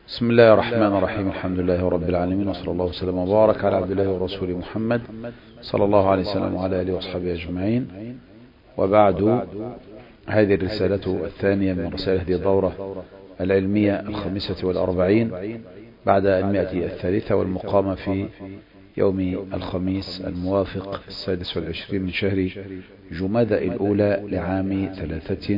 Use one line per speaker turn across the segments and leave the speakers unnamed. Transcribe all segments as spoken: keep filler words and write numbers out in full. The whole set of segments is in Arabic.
بسم الله الرحمن الرحيم. الحمد لله رب العالمين، وصلى الله وسلم وبارك على عبد الله ورسوله محمد صلى الله عليه وسلم وعلى آله وصحبه أجمعين. وبعد، هذه الرسالة الثانية من رسائل هذه الدورة العلمية الخامسة والأربعين بعد المئة الثالثة، والمقامة في يوم الخميس الموافق السادس والعشرين من شهر جمادى الأولى لعام ثلاثة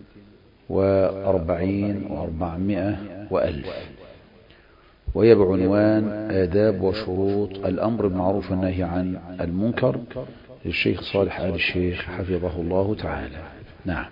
وأربعين وأربعمائة وألف، وهي بعنوان آداب وشروط الأمر بالمعروف والنهي عن المنكر للشيخ صالح آل الشيخ حفظه الله تعالى. نعم.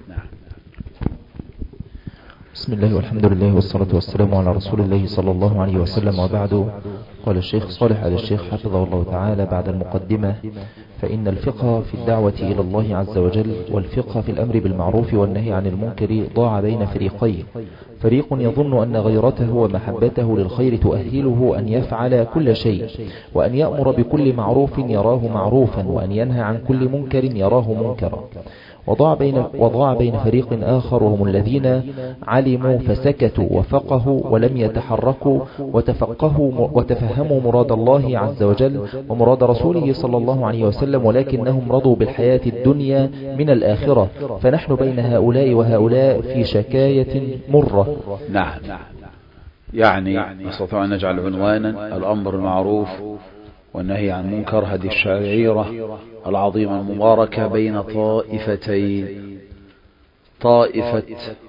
بسم الله والحمد لله والصلاة والسلام على رسول الله صلى الله عليه وسلم، وبعد. قال الشيخ صالح آل الشيخ حفظه الله تعالى بعد المقدمة: فإن الفقه في الدعوة إلى الله عز وجل والفقه في الأمر بالمعروف والنهي عن المنكر ضاع بين فريقين، فريق يظن أن غيرته ومحبته للخير تؤهله أن يفعل كل شيء، وأن يأمر بكل معروف يراه معروفا، وأن ينهى عن كل منكر يراه منكرا. وضاع بين, وضاع بين فريق آخر، وهم الذين علموا فسكتوا وفقهوا ولم يتحركوا وتفقهوا وتفهموا مراد الله عز وجل ومراد رسوله صلى الله عليه وسلم، ولكنهم رضوا بالحياة الدنيا من الآخرة. فنحن بين هؤلاء وهؤلاء في شكاية مرة.
نعم. يعني نستطيع أن نجعل عنوانا الأمر المعروف والنهي عن المنكر، هذه الشعيرة العظيمة المباركة بين طائفتين، طائفة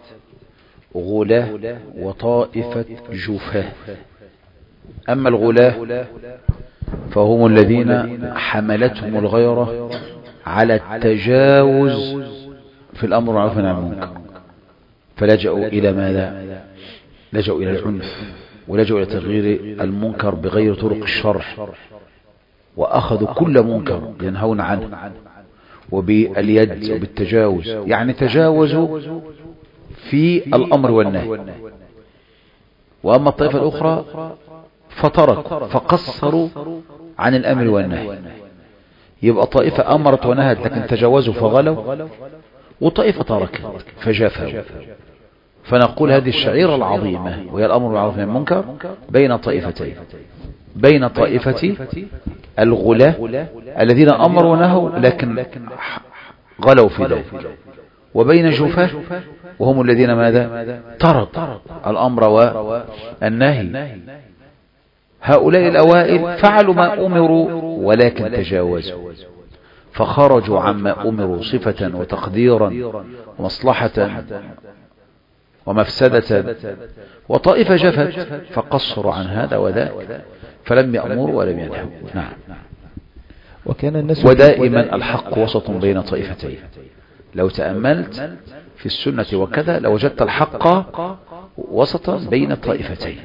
غلاة وطائفة جفاة. أما الغلاة فهم الذين حملتهم الغيرة على التجاوز في الأمر بالمعروف والنهي عن المنكر، فلجأوا إلى ماذا؟ لجأوا إلى العنف، ولجأوا إلى تغيير المنكر بغير طرق الشرع، وأخذوا كل منكر ينهون عنه وباليد وبالتجاوز، يعني تجاوزوا في الأمر والنهي. وأما الطائفة الأخرى فتركوا فقصروا عن الأمر والنهي. يبقى طائفة أمرت ونهت لكن تجاوزوا فغلوا، وطائفة تركت فجافوا. فنقول هذه الشعيرة العظيمة وهي الأمر بالمعروف والنهي عن المنكر بين طائفتين، بين طائفة الغلاة الذين أمروا ونهوا لكن غلوا في ذلك، وبين جفاة وهم الذين ماذا؟ تركوا الأمر والنهي. هؤلاء الأوائل فعلوا ما أمروا ولكن تجاوزوا، فخرجوا عما أمروا صفة وتقديرا ومصلحة ومفسدة، وطائفة جفت فقصروا عن هذا وذاك، فلم يأمروا ولم ينهوا. نعم.
وكان الناس
ودائما الحق وسط بين طائفتين. لو تأملت في السنة وكذا لوجدت الحق وسطا بين طائفتين،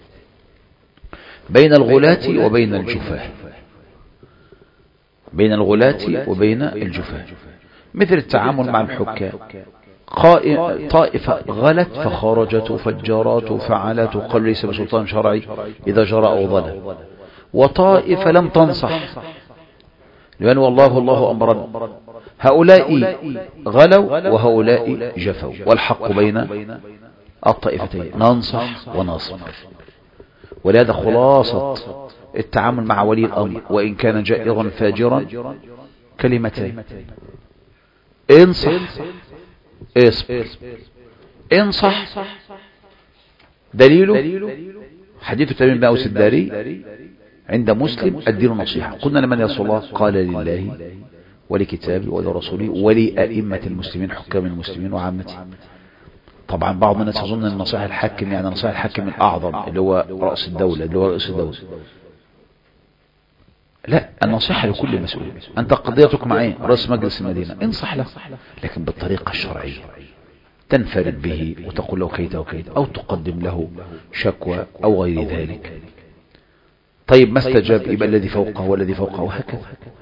بين الغلاة وبين الجفاة، بين الغلاة وبين الجفاة. مثل التعامل مع الحكام، طائفة غلت فخرجت وفجرت وفعلت وقال ليس بسلطان شرعي إذا جرى أو ظلم، وطائفة لم تنصح لأن والله الله أمرنا. هؤلاء غلوا وهؤلاء جفوا، والحق بين الطائفتين، ننصح ونصبر. ولهذا خلاصة التعامل مع ولي الأمر وإن كان جائرا فاجرا كلمتين: انصح اصبر. انصح دليله حديث تميم بن أوس الداري عند مسلم: الدين نصيحة. قلنا لمن يا رسول الله؟ قال: لله ولكتابه ولرسوله ولأئمة المسلمين، حكام المسلمين وعامته. طبعا بعض الناس يظن ان نصيحة الحاكم يعني نصيحة الحاكم الأعظم اللي هو رأس الدولة، اللي هو رئيس الدولة. لا، النصيحة لكل مسؤول. أنت قضيتك مع ايه؟ رئيس مجلس المدينة، انصح له لكن بالطريقة الشرعية، تنفرد به وتقول له كيت وكيت، أو تقدم له شكوى أو غير ذلك. طيب ما استجاب، يبقى الذي فوقه والذي فوقه، وهكذا.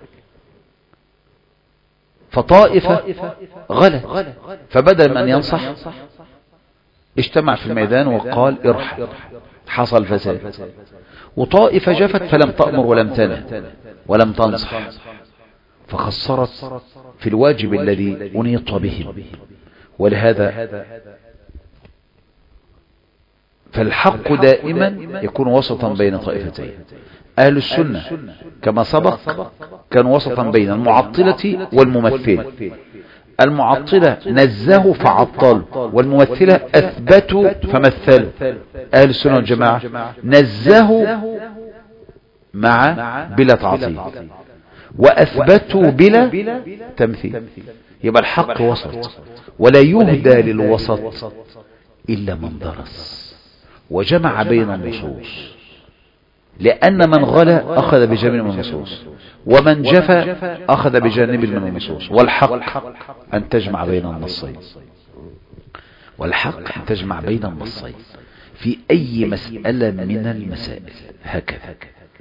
فطائفة غلت، فبدل من ينصح اجتمع في الميدان وقال ارحل، حصل فساد. وطائفة جفت فلم تأمر ولم تنه ولم تنصح، فخسرت في الواجب الذي أنيط به. ولهذا فالحق دائما يكون وسطا بين طائفتين. أهل السنة كما سبق كان وسطا بين المعطلة والممثلة. المعطلة نزهوا فعطلوا، والممثلة أثبتوا فمثلوا. أهل السنة والجماعة نزهوا مع بلا تعطيل، وأثبتوا بلا تمثيل. يبقى الحق وسط، ولا يهدى للوسط إلا من درس وجمع بين النصوص، لأن من غلا أخذ بجانب من النصوص، ومن جفى أخذ بجانب من النصوص. والحق أن تجمع بين النصين، والحق أن تجمع بين النصين في أي مسألة من المسائل هكذا.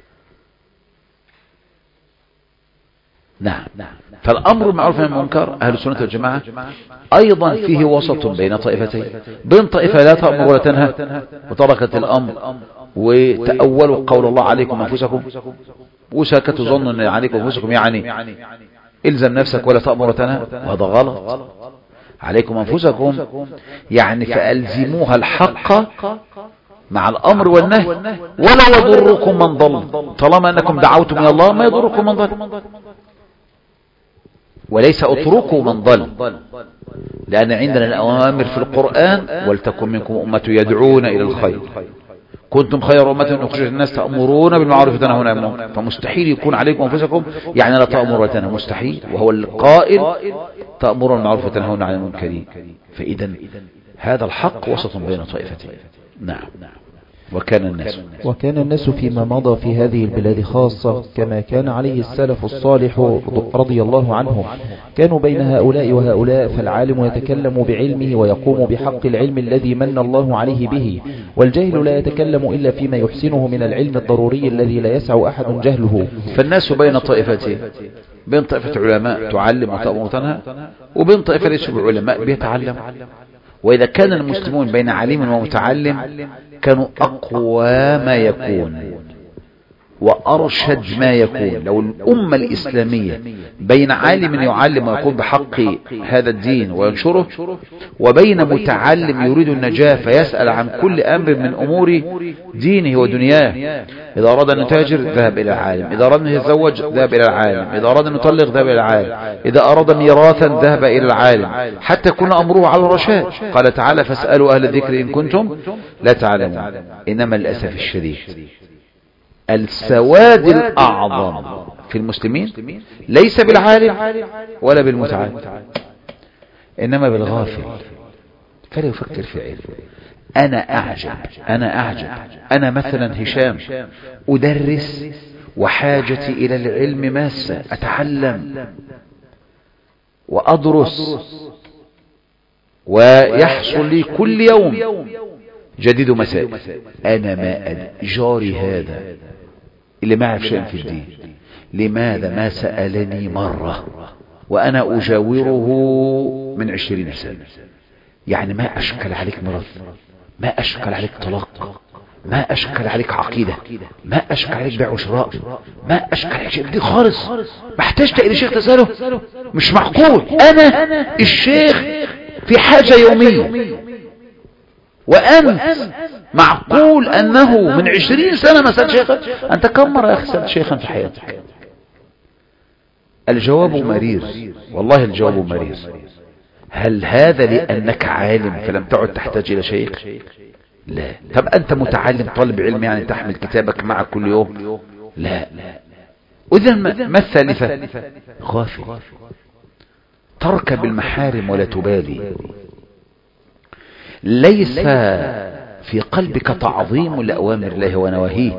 نعم. فالأمر المعروف والنهي عن المنكر أهل السنة والجماعة أيضا فيه وسط بين طائفتين، بين طائفة لا تأمر ولا تنهى وتركت الأمر وتأولوا قول الله عليكم أنفسكم، وساكتوا ظنوا أن عليكم أنفسكم يعني إلزم نفسك ولا تأمر ولا تنهى، وهذا غلط. عليكم أنفسكم يعني فألزموها الحق مع الأمر والنهي، ولا يضركم من ضل. طالما أنكم دعوتم إلى الله ما يضركم من ضل، وليس اتركوا من ضل، لأن عندنا الأوامر في القرآن ولتكن منكم أمة يدعون إلى الخير، كنتم خير أمة أخرجت الناس تأمرون بالمعروف وتنهون عن المنكر. فمستحيل يكون عليكم أنفسكم يعني لا تأمر وتنهى، مستحيل، وهو القائل تأمرون بالمعروف وتنهون عن المنكر. فإذا هذا الحق وسط بين طائفتين. نعم. وكان الناس
وكان الناس فيما مضى في هذه البلاد خاصة كما كان عليه السلف الصالح رضي الله عنهم، كانوا بين هؤلاء وهؤلاء، فالعالم يتكلم بعلمه ويقوم بحق العلم الذي من الله عليه به، والجاهل لا يتكلم إلا فيما يحسنه من العلم الضروري الذي لا يسع أحد جهله.
فالناس بين طائفتين، بين طائفة علماء تعلم وتأمر وتنهى، وبين طائفة ليسوا بعلماء بيتعلم. وإذا كان المسلمون بين عليم ومتعلم كانوا أقوى ما يكون وأرشد ما يكون. لو الأمة الإسلامية بين عالم يعلم ويقوم بحق هذا الدين وينشره، وبين متعلم يريد النجاة فيسأل عن كل أمر من أمور دينه ودنياه، إذا أراد أن يتاجر ذهب إلى العالم، إذا أراد أن يتزوج ذهب إلى العالم، إذا أراد أن يطلق ذهب إلى العالم، إذا أراد ميراثا ذهب إلى العالم، حتى يكون أمره على الرشاد. قال تعالى فاسألوا أهل الذكر إن كنتم لا تعلمون. إنما للأسف الشديد السواد الأعظم في المسلمين ليس بالعالم ولا بالمتعلم، إنما بالغافل، فلا يفكر في علم. أنا أعجب أنا أعجب أنا مثلا هشام أدرس وحاجتي إلى العلم ماسة، أتعلم وأدرس ويحصل لي كل يوم جديد مسائل. أنا ما جاري هذا اللي ما يعرف شيء في الدين لماذا ما سألني مرة وأنا أجاوره من عشرين سنة؟ يعني ما أشكل عليك مرض، ما أشكل عليك طلاق، ما أشكل عليك عقيدة، ما أشكل عليك بيع وشراء، ما أشكل عليك شيء جديد خالص، ما احتجت إلى شيخ تسأله. مش معقول أنا الشيخ في حاجة يومية، وأنت معقول أنه من عشرين سنة ما سألت شيخا؟ أنت كم مرة يا أخي سألت شيخا في حياتك؟ الجواب مرير، والله الجواب مرير. هل هذا لأنك عالم فلم تعد تحتاج إلى شيخ؟ لا. طب أنت متعلم طالب علم يعني تحمل كتابك معك كل يوم؟ لا. وإذن ما الثالثة؟ غافل، تركب المحارم ولا تبالي، ليس في قلبك تعظيم لأوامر الله ونواهيه.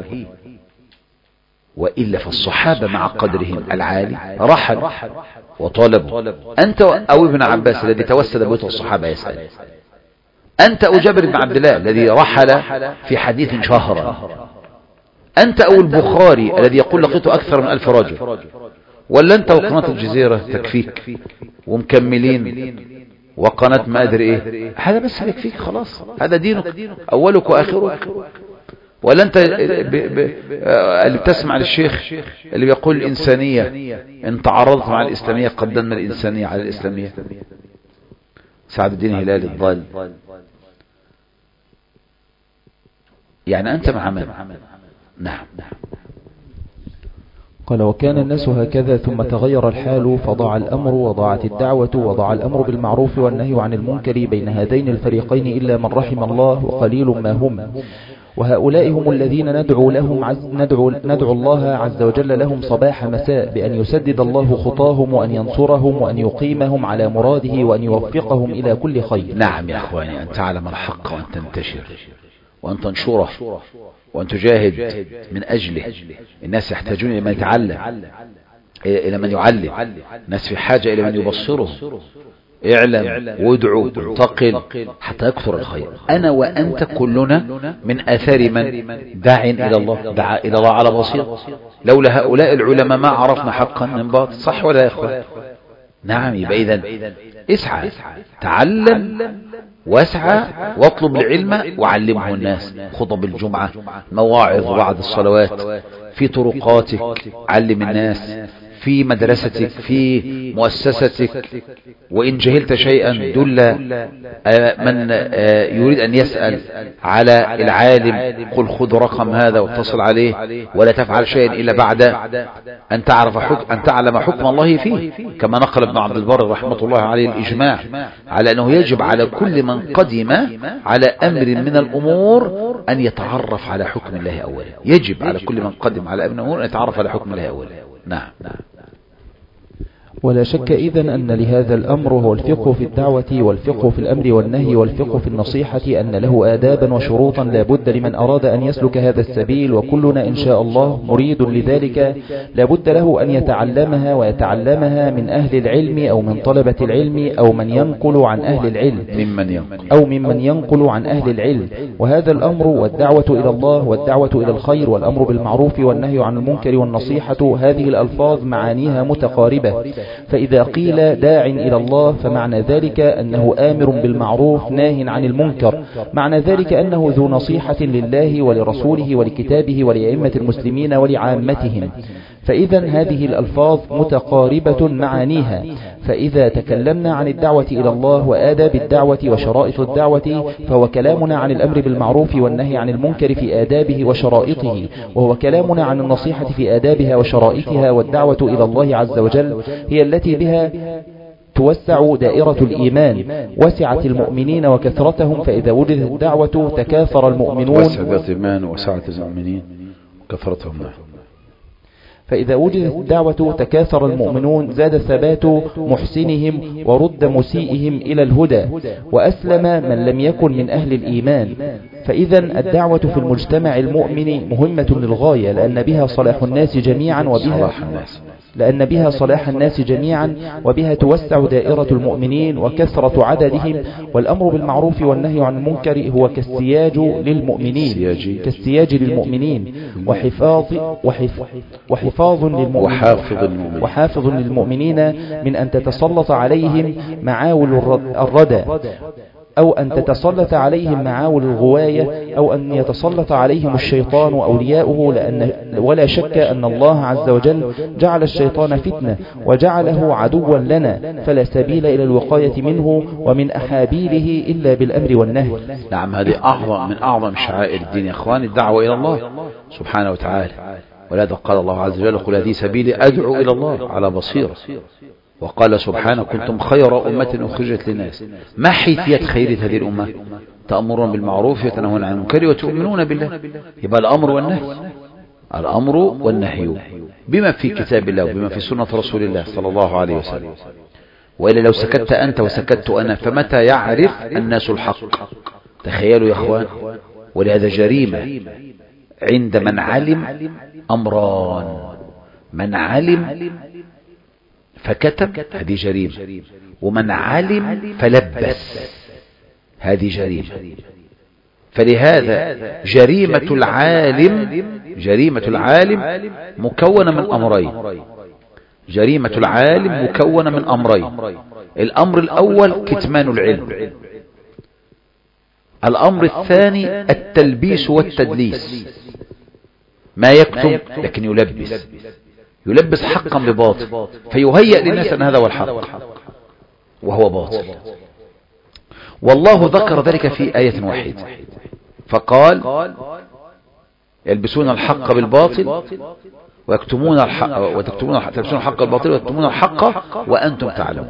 وإلا فالصحابة مع قدرهم العالي رحل وطلبوا. أنت أو ابن عباس الذي توسد بيوت الصحابة يسأل، أنت أو جابر بن عبد الله الذي رحل في حديث شهرا، أنت أو البخاري الذي يقول لقيت أكثر من ألف رجل، ولا أنت وقناة الجزيرة تكفيك ومكملين وقناة ما أدري إيه؟ هذا بس يكفيك خلاص، هذا دينك أولك وآخرك. ولا أنت ب... ب... اللي بتسمع للشيخ اللي بيقول الإنسانية، إن تعرضت مع الإسلامية قدمنا الإنسانية على الإسلامية. سعد الدين هلال الضال يعني أنت مع من؟ نعم.
قال وكان الناس هكذا ثم تغير الحال فضاع الأمر وضاعت الدعوة وضاع الأمر بالمعروف والنهي عن المنكر بين هذين الفريقين إلا من رحم الله وقليل ما هم. وهؤلاء هم الذين ندعو لهم عز ندعو, ندعو الله عز وجل لهم صباح مساء بأن يسدد الله خطاهم وأن ينصرهم وأن يقيمهم على مراده وأن يوفقهم إلى كل خير.
نعم يا أخواني، أن تعلم الحق وأن تنتشر وأن تنشره وأن تجاهد من أجله. الناس يحتاجون إلى من يتعلم، إلى من يعلم. الناس في حاجة إلى من يبصره. اعلم وادعو وانتقل حتى يكثر الخير. أنا وأنت كلنا من آثار من داع إلى الله، دعا إلى الله على بصيرة. لولا هؤلاء العلماء ما عرفنا حقا من باطل. صح ولا يا إخوان؟ نعم. يبقى إذن اسعى، تعلم واسعى واطلب العلم وعلمه الناس. خطب الجمعة، مواعظ بعد الصلوات، في طرقاتك علم الناس، في مدرستك، في مؤسستك. وإن جهلت شيئا دل من يريد أن يسأل على العالم، قل خذ رقم هذا واتصل عليه، ولا تفعل شيئا إلا بعد أن تعرف حكم أن تعلم حكم الله فيه. كما نقل ابن عبد البر رحمة الله عليه الإجماع على أنه يجب على كل من قدم على أمر من الأمور أن يتعرف على حكم الله أولا. يجب على كل من قدم على أمر من الأمور أن يتعرف على حكم الله أولا. نعم.
ولا شك إذن أن لهذا الأمر هو الفقه في الدعوة والفقه في الأمر والنهي والفقه في النصيحة، أن له آدابا وشروطا لا بد لمن أراد أن يسلك هذا السبيل، وكلنا إن شاء الله مريد لذلك لا بد له أن يتعلمها ويتعلمها من أهل العلم أو من طلبة العلم أو من ينقل عن أهل العلم
ممن ينقل
أو ممن ينقل عن أهل العلم. وهذا الأمر والدعوة إلى الله والدعوة إلى الخير والأمر بالمعروف والنهي عن المنكر والنصيحة، هذه الألفاظ معانيها متقاربة. فإذا قيل داع إلى الله فمعنى ذلك أنه آمر بالمعروف ناه عن المنكر، معنى ذلك أنه ذو نصيحة لله ولرسوله ولكتابه ولأئمة المسلمين ولعامتهم. فإذا هذه الألفاظ متقاربة معانيها. فإذا تكلمنا عن الدعوة إلى الله وآداب الدعوة وشرائط الدعوة فهو كلامنا عن الأمر بالمعروف والنهي عن المنكر في آدابه وشرائطه، وهو كلامنا عن النصيحة في آدابها وشرائطها. والدعوة إلى الله عز وجل هي التي بها توسع دائرة الإيمان، وسعت المؤمنين وكثرتهم. فإذا وجدت الدعوة تكاثر المؤمنون،
وسعت الإيمان وسعت المؤمنين وكثرتهم.
فإذا وجدت الدعوة تكاثر المؤمنون، زاد ثبات محسنهم ورد مسيئهم إلى الهدى، وأسلم من لم يكن من أهل الإيمان. فإذا الدعوة في المجتمع المؤمن مهمة للغاية، لأن بها صلاح الناس جميعا وبها لأن بها صلاح الناس جميعا وبها توسع دائرة المؤمنين وكثرة عددهم. والأمر بالمعروف والنهي عن المنكر هو كالسياج للمؤمنين كالسياج للمؤمنين وحفاظ وحفاظ للمؤمنين وحافظ للمؤمنين من أن تتسلط عليهم معاول الردى، أو أن تتسلط عليهم معاول الغواية، أو أن يتسلط عليهم الشيطان وأولياؤه. لأن ولا شك أن الله عز وجل جعل الشيطان فتنة وجعله عدوا لنا، فلا سبيل إلى الوقاية منه ومن أحابيله إلا بالأمر والنهي.
نعم، هذه أعظم من أعظم شعائر الدين يا أخواني، الدعوة إلى الله سبحانه وتعالى. ولذا قال الله عز وجل: قل هذه سبيلي أدعو إلى الله على بصيرة. وقال سبحانه: كنتم خير أمة أخرجت للناس. ما حيثية خيرية هذه الأمة؟ تأمرون بالمعروف وتنهون عن المنكر وتؤمنون بالله. يبقى الأمر والنهي، الأمر والنهي بما في كتاب الله وبما في سنة رسول الله صلى الله عليه وسلم. وإلا لو سكت أنت وسكت أنا فمتى يعرف الناس الحق؟ تخيلوا يا أخوان. ولهذا جريمة عند من علم أمران: من علم فكتم، هذه جريمة، ومن علم فلبس، هذه جريمة. فلهذا جريمة العالم جريمة العالم مكونة من أمرين جريمة العالم مكونة من أمرين الأمر الأول كتمان العلم، الأمر الثاني التلبيس والتدليس. ما يكتم لكن يلبس يلبس حقا بباطل، فيهيئ للناس أن هذا هو الحق وهو باطل. والله ذكر ذلك في آية واحدة فقال: يلبسون الحق بالباطل ويكتمون الحق وتكتمون تلبسون الحق بالباطل ويكتمون الحق وأنتم تعلمون.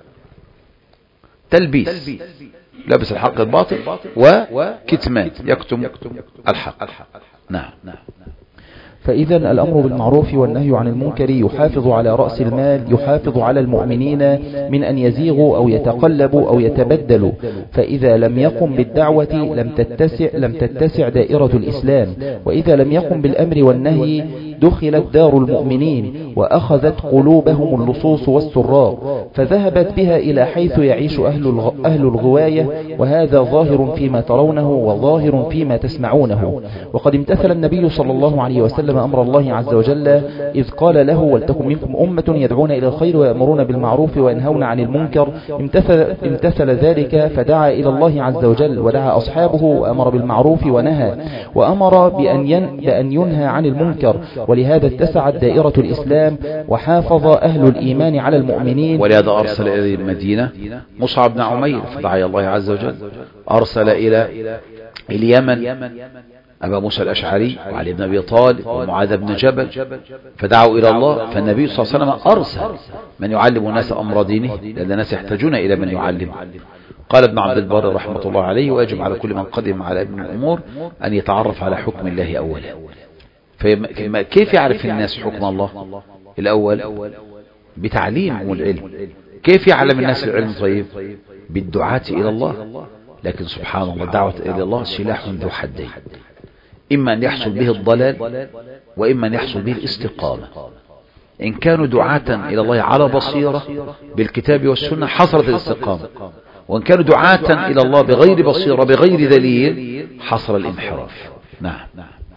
تلبيس، لبس الحق بالباطل وكتمان يكتم الحق. نعم.
فإذا الأمر بالمعروف والنهي عن المنكر يحافظ على رأس المال، يحافظ على المؤمنين من أن يزيغوا أو يتقلبوا أو يتبدلوا. فإذا لم يقم بالدعوة لم تتسع, لم تتسع دائرة الإسلام، وإذا لم يقم بالأمر والنهي دخلت دار المؤمنين وأخذت قلوبهم اللصوص والسرار، فذهبت بها إلى حيث يعيش أهل أهل الغواية، وهذا ظاهر فيما ترونه وظاهر فيما تسمعونه. وقد امتثل النبي صلى الله عليه وسلم أمر الله عز وجل إذ قال له: ولتكن منكم أمة يدعون إلى الخير ويأمرون بالمعروف وينهون عن المنكر. امتثل, امتثل ذلك فدعا إلى الله عز وجل ودعا أصحابه وأمر بالمعروف ونهى، وأمر بأن, ين بأن ينهى عن المنكر. ولهذا اتسعت دائرة الإسلام وحافظ أهل الإيمان على المؤمنين.
ولهذا أرسل إلى المدينة مصعب بن عمير فدعا الله عز وجل. أرسل إلى اليمن أبا موسى الأشعري وعلي بن أبي طالب ومعاذ بن جبل فدعوا إلى الله. فالنبي صلى الله عليه وسلم أرسل من يعلم الناس أمر دينه، لأن الناس يحتاجون إلى من يعلم. قال ابن عبد البر رحمة الله عليه: ويجب على كل من قدم على ابن الأمور أن يتعرف على حكم الله أولا. فكيف يعرف الناس حكم الله الأول؟ بتعليم والعلم. كيف يعلم الناس العلم؟ طيب بالدعاة إلى الله. لكن سبحان الله الدعوة إلى الله سلاح ذو حدين، إما أن يحصل به الضلال وإما أن يحصل به الاستقامة. إن كانوا دعاة إلى الله على بصيرة بالكتاب والسنة حصلت الاستقامة، وإن كانوا دعاة إلى الله بغير بصيرة بغير دليل حصل الانحراف. نعم.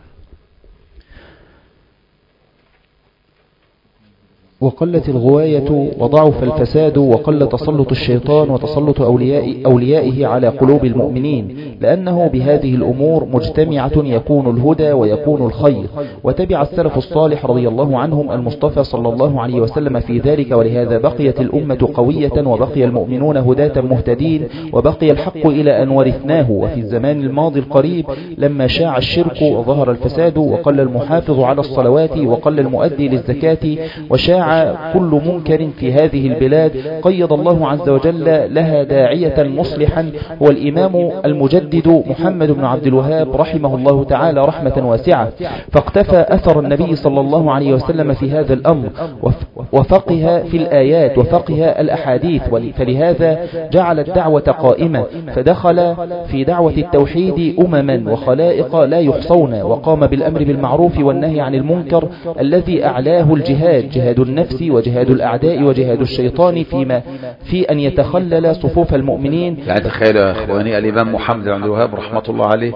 وقلت الغواية وضعف الفساد وقل تسلط الشيطان وتسلط أولياء أوليائه على قلوب المؤمنين، لأنه بهذه الأمور مجتمعة يكون الهدى ويكون الخير. وتبع السلف الصالح رضي الله عنهم المصطفى صلى الله عليه وسلم في ذلك، ولهذا بقيت الأمة قوية وبقي المؤمنون هداة مهتدين وبقي الحق إلى أن ورثناه. وفي الزمان الماضي القريب لما شاع الشرك وظهر الفساد وقل المحافظ على الصلوات وقل المؤدي للزكاة وشاع كل منكر في هذه البلاد، قيض الله عز وجل لها داعية مصلحا هو الإمام المجدد محمد بن عبد الوهاب رحمه الله تعالى رحمة واسعة، فاقتفى أثر النبي صلى الله عليه وسلم في هذا الأمر وفقه في الآيات وفقه الأحاديث. فلهذا جعل الدعوة قائمة، فدخل في دعوة التوحيد أمما وخلائق لا يحصون، وقام بالأمر بالمعروف والنهي عن المنكر الذي أعلاه الجهاد، جهاد النفس وجهاد الأعداء وجهاد الشيطان فيما في أن يتخلل صفوف المؤمنين.
يعني تخيل يا أخواني الإمام محمد بن عبد الوهاب رحمة الله عليه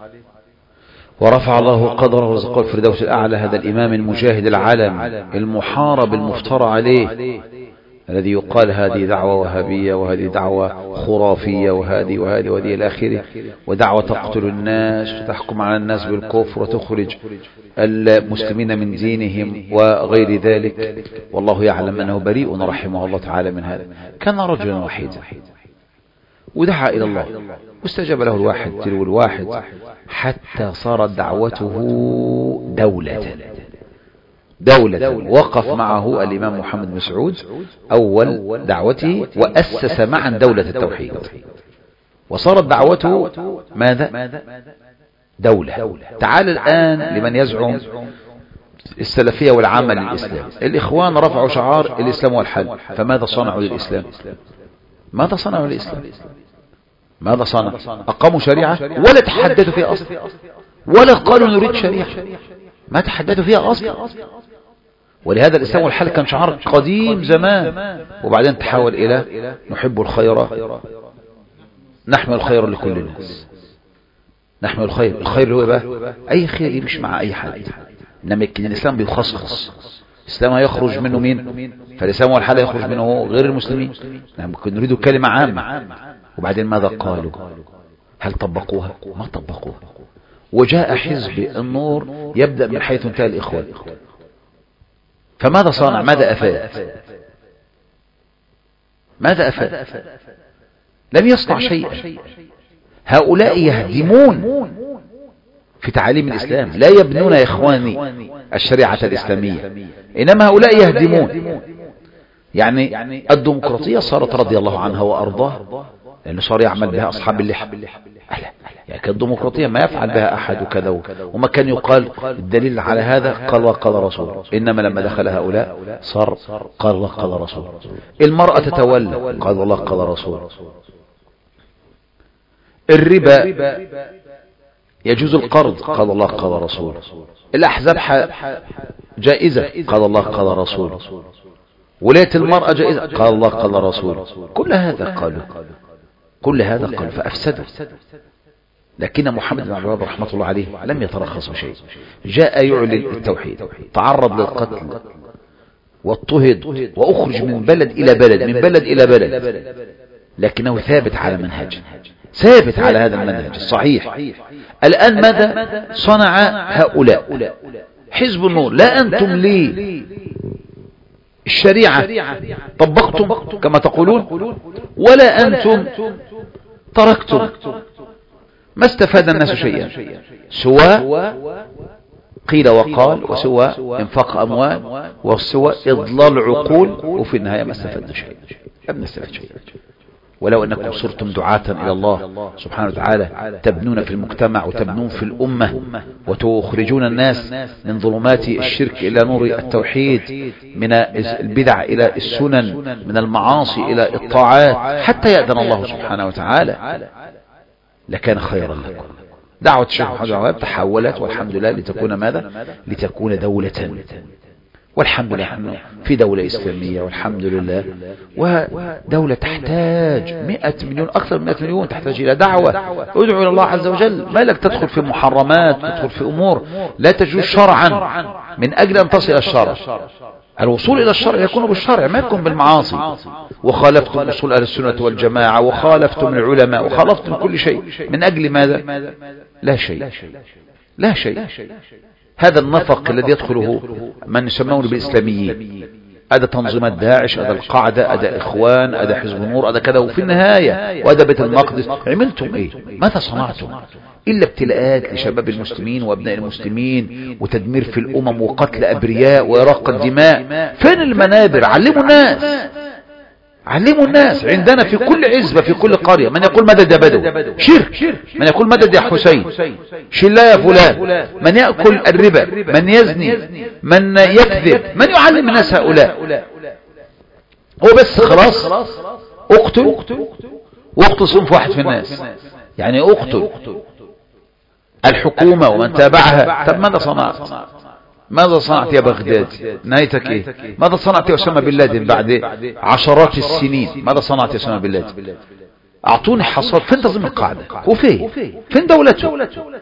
ورفع الله قدره ورزقه الفردوس الأعلى، هذا الإمام المجاهد العالم المحارب المفترى عليه، الذي يقال هذه دعوة وهابية وهذه دعوة خرافية وهذه وهذه وهذه إلى آخره، ودعوة تقتل الناس وتحكم على الناس بالكفر وتخرج المسلمين من دينهم وغير ذلك، والله يعلم أنه بريء رحمه الله تعالى من هذا. كان رجلا وحيدا ودعا إلى الله واستجاب له الواحد تلو الواحد حتى صارت دعوته دولة دولة وقف معه الإمام محمد بن سعود أول دعوته وأسس معا دولة التوحيد، وصارت دعوته ماذا؟ دولة. تعال الآن لمن يزعم السلفية والعامة للإسلام، الإخوان رفعوا شعار الإسلام والحل، فماذا صنعوا للإسلام؟ ماذا صنعوا للإسلام؟ ماذا صنعوا؟ أقاموا شريعة ولا تحدثوا فيها أصلا، ولا قالوا نريد شريعة، ما تحدثوا فيها أصلا. ولهذا الإسلام والحل كان شعار قديم زمان، وبعدين تحول إلى نحب الخير نحمل الخير لكل الناس، نحمل الخير. الخير هو بقى أي خير يمشي مع أي حد، إنما الإسلام بيخصص. الإسلام يخرج منه مين؟ فالإسلام والحل يخرج منه غير المسلمين. نحن نريد كلمة عامة، وبعدين ماذا قالوا؟ هل طبقوها؟ ما طبقوها. وجاء حزب النور يبدأ من حيث انتهى الإخوان، فماذا صنع؟ ماذا أفاد؟ ماذا أفاد؟ لم يصنع شيئا. هؤلاء يهدمون في تعاليم الإسلام، لا يبنون يا إخواني الشريعة الإسلامية، إنما هؤلاء يهدمون. يعني الديمقراطية صارت رضي الله عنها وأرضاه لأنه صار يعمل بها أصحاب اللحى. يعني كالديمقراطية ما يفعل بها أحد وكذا، وما كان يقال الدليل على هذا قال وقال رسول، إنما لما دخل هؤلاء صار قال الله قال رسول. المرأة تتولى قال الله قال رسول. الربا يجوز القرض قال الله قال رسول. الأحزاب جائزة قال الله قال رسول. ولاية المرأة جائزة قال الله قال رسول. كل هذا قالوا، كل هذا قالوا فأفسدوا. لكن محمد بن عبد الوهاب رحمة الله عليه لم يترخص بشيء، جاء يعلن التوحيد، تعرض للقتل واضطهد وأخرج من بلد إلى بلد، من بلد إلى بلد، لكنه ثابت على منهج، ثابت على هذا المنهج الصحيح. الآن ماذا صنع هؤلاء؟ حزب النور، لا أنتم لي الشريعة طبقتم كما تقولون، ولا أنتم تركتم، ما استفاد الناس شيئا سواء قيل وقال، وسواء انفاق أموال، وسواء إضلال عقول، وفي النهاية ما استفدنا شيئا، لم نستفد شيئا. ولو أنكم صرتم دعاة إلى الله سبحانه وتعالى، تبنون في المجتمع وتبنون في الأمة وتخرجون الناس من ظلمات الشرك إلى نور التوحيد، من البدع إلى السنن، من المعاصي إلى الطاعات، حتى يأذن الله سبحانه وتعالى، لكان خيرا لكم. دعوة الشيخ محمد بن عبد الوهاب تحولت والحمد لله لتكون ماذا؟ لتكون دولة، والحمد لله في دولة إسلامية والحمد لله، ودولة تحتاج مئة مليون، أكثر من مئة مليون، تحتاج إلى دعوة. ادعو إلى الله عز وجل، ما لك تدخل في محرمات، تدخل في أمور لا تجوز شرعا من أجل أن تصل الشرع. الوصول إلى الشرع يكون بالشرع، ما يكون بالمعاصي. وخالفتم أصول أهل السنة والجماعة، وخالفتم العلماء، وخالفتم كل شيء، من أجل ماذا؟ لا شيء، لا شيء. هذا النفق الذي يدخله من يسمونه بالإسلاميين، هذا تنظيمات داعش، هذا القاعدة، هذا إخوان، هذا حزب النور، هذا كذا، وفي النهاية وهذا بيت المقدس. عملتم إيه؟ ماذا صنعتم؟ إلا ابتلاءات لشباب المسلمين وأبناء المسلمين، وتدمير في الأمم، وقتل أبرياء، وإراقة الدماء. فين المنابر؟ علموا الناس، علموا الناس. عندنا في كل عزبة، في كل قرية، من يقول مدد يا بدو شرك، من يقول مدد يا حسين شلا يا فلان، من يأكل الربا، من يزني، من يكذب، من يعلم الناس هؤلاء؟ هو بس خلاص اقتل، واقتل صنف واحد في الناس، يعني اقتل الحكومة ومن تابعها. طب ماذا صنعت؟ ماذا صنعت يا بغداد؟ نهايتك ايه؟ ماذا صنعت يا أسامة بن لادن بعد عشرات السنين؟ ماذا صنعت يا أسامة بن لادن؟ اعطوني حصاد. فين تنظيم القاعدة؟ وفين؟ فين دولته؟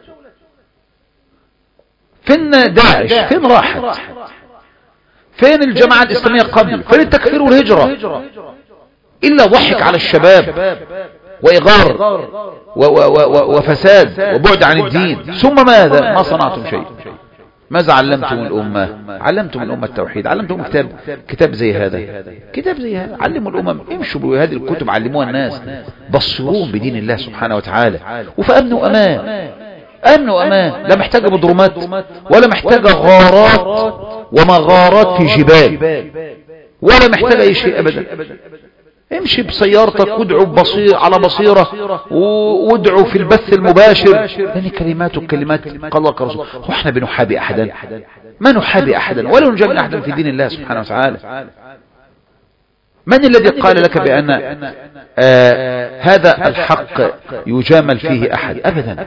فين داعش؟ فين راحت؟ فين الجماعة الإسلامية قبل؟ فين التكفير والهجرة؟ إلا ضحك على الشباب وإغار وفساد وبعد عن الدين. ثم ماذا؟ ما صنعتم شيء. ماذا علمتم الأمة؟ علمتم الأمة التوحيد، علمتم كتاب كتاب زي هذا، كتاب زي هذا. علموا الأمم، امشوا بهذه الكتب، علموها الناس، بصروهم بدين الله سبحانه وتعالى، وفأمنوا أمان، أمنوا أمان. لا محتاجة بدرومات، ولا محتاجة غارات ومغارات في جبال، ولا محتاجة أي شيء أبدا. امشي بسيارتك وادعو بصير على بصيرة، وادعو في البث المباشر، لأن كلماتك كلمات قال الله كرسول. هو احنا بنحابي أحدا؟ ما نحابي أحدا ولا نجامل أحدا في دين الله سبحانه وتعالى. من الذي قال لك بأن آه هذا الحق يجامل فيه أحد؟ أبدا.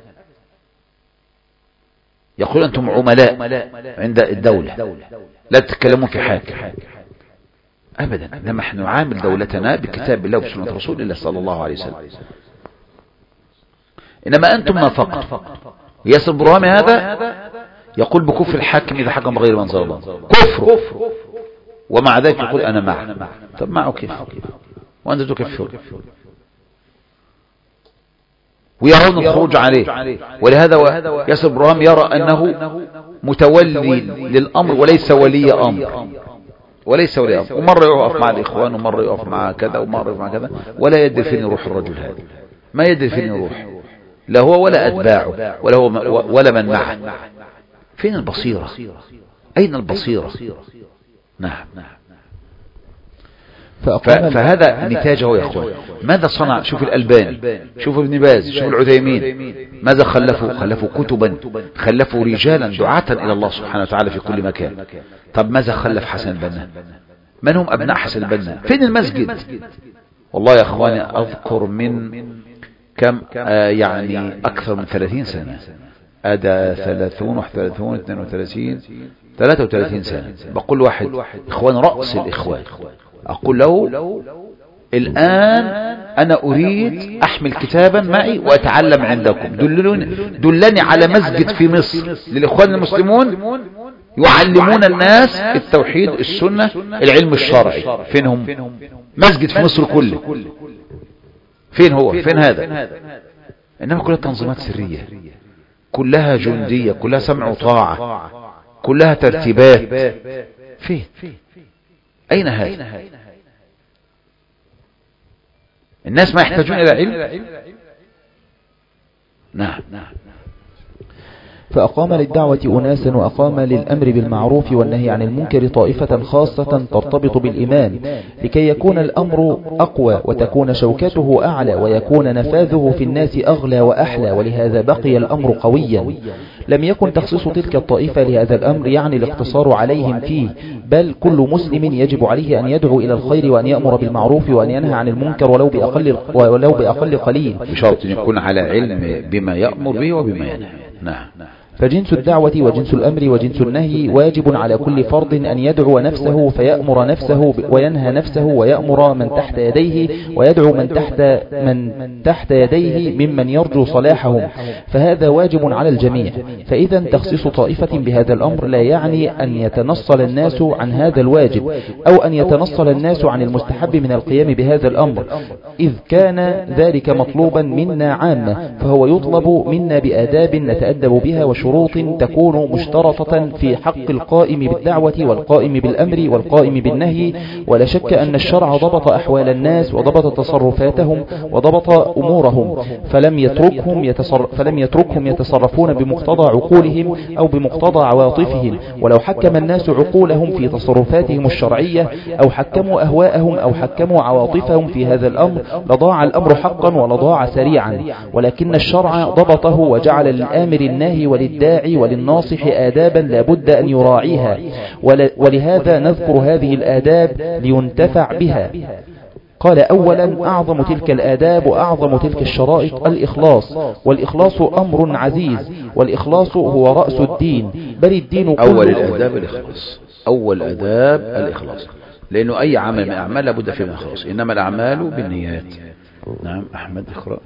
يقول أنتم عملاء عند الدولة، لا تتكلمون في حاجة أبدا. لما نحن نعامل دولتنا بكتاب الله وسنة رسول الله صلى الله عليه وسلم. إنما أنتم ما فقط. ياسر برهامي هذا يقول بكفر الحاكم إذا حكم غير منزل الله، كفر، ومع ذلك يقول أنا معه. طب معه كيف وأنت تكفر؟ ويرون الخروج عليه. ولهذا ياسر برهامي يرى أنه متولي للأمر وليس ولي أمر، وليس ولي أمر. ومرة يقف مع الإخوان، ومرة يقف مع كذا، ومرة يقف مع كذا، ولا يدري فين يروح الرجل هذا، ما يدري فين يروح. لا هو ولا أتباعه ولا هو ولا من معه. فين البصيرة؟ أين البصيرة؟ نعم. فهذا نتاجه يا أخوان. ماذا صنع؟ شوف الألباني، شوف ابن باز، شوف العثيمين، ماذا خلفوا؟ خلفوا كتبا، خلفوا رجالا دعاة إلى الله سبحانه وتعالى في كل مكان. طب ماذا خلف حسن البنا؟ من هم أبناء حسن البنا؟ فين المسجد؟ والله يا أخواني أذكر من كم آه يعني أكثر من ثلاثين سنة، أدا ثلاثون واحد وثلاثون اثنين وثلاثين ثلاثة وثلاثين سنة، بقول واحد إخوان رأس الإخوان، أقول له الآن أنا أريد أحمل كتابا معي وأتعلم عندكم، دلوني دلني على مسجد في مصر للإخوان المسلمون يعلمون الناس التوحيد، السنة، العلم الشرعي. فينهم؟ مسجد في مصر كله. فين هو؟ فين هذا؟ إنما كلها تنظيمات سرية، كلها جندية، كلها سمع وطاعة، كلها ترتيبات. فين؟ أين هذا؟ الناس ما يحتاجون إلى علم. نعم.
فأقام للدعوة أناسا وأقام للأمر بالمعروف والنهي عن المنكر طائفة خاصة ترتبط بالإمام، لكي يكون الأمر أقوى وتكون شوكته أعلى ويكون نفاذه في الناس أغلى وأحلى، ولهذا بقي الأمر قويا. لم يكن تخصيص تلك الطائفة لهذا الأمر يعني الاقتصار عليهم فيه، بل كل مسلم يجب عليه أن يدعو إلى الخير وأن يأمر بالمعروف وأن ينهى عن المنكر ولو بأقل, ولو بأقل قليل،
بشرط أن يكون على علم بما يأمر به وبما ينهى. نعم.
فجنس الدعوة وجنس الأمر وجنس النهي واجب على كل فرد أن يدعو نفسه فيأمر نفسه وينهى نفسه ويأمر من تحت يديه ويدعو من تحت من تحت يديه ممن يرجو صلاحهم، فهذا واجب على الجميع. فإذا تخصيص طائفة بهذا الأمر لا يعني أن يتنصل الناس عن هذا الواجب أو أن يتنصل الناس عن المستحب من القيام بهذا الأمر، إذ كان ذلك مطلوبا منا عامة، فهو يطلب منا بآداب نتأدب بها وشروط تكون مشترطة في حق القائم بالدعوة والقائم بالأمر والقائم بالنهي. ولا شك أن الشرع ضبط أحوال الناس وضبط تصرفاتهم وضبط أمورهم، فلم يتركهم, يتصر فلم يتركهم يتصرفون بمقتضى عقولهم أو بمقتضى عواطفهم. ولو حكم الناس عقولهم في تصرفاتهم الشرعية أو حكموا أهواءهم أو حكموا عواطفهم في هذا الأمر لضاع الأمر حقا ولضاع سريعا، ولكن الشرع ضبطه وجعل للآمر الناهي وللداعي وللناصح آدابا لا بد أن يراعيها، ولهذا نذكر هذه الآداب لينتفع بها. قال أولا أعظم تلك الآداب وأعظم تلك الشرائط الإخلاص، والإخلاص أمر عزيز، والإخلاص هو رأس الدين، بل الدين كله.
أول الآداب الإخلاص، أول آداب الإخلاص، لأنه أي عمل من أعمال لابد فيه من الإخلاص، إنما الأعمال بالنيات. نعم أحمد اقرأ.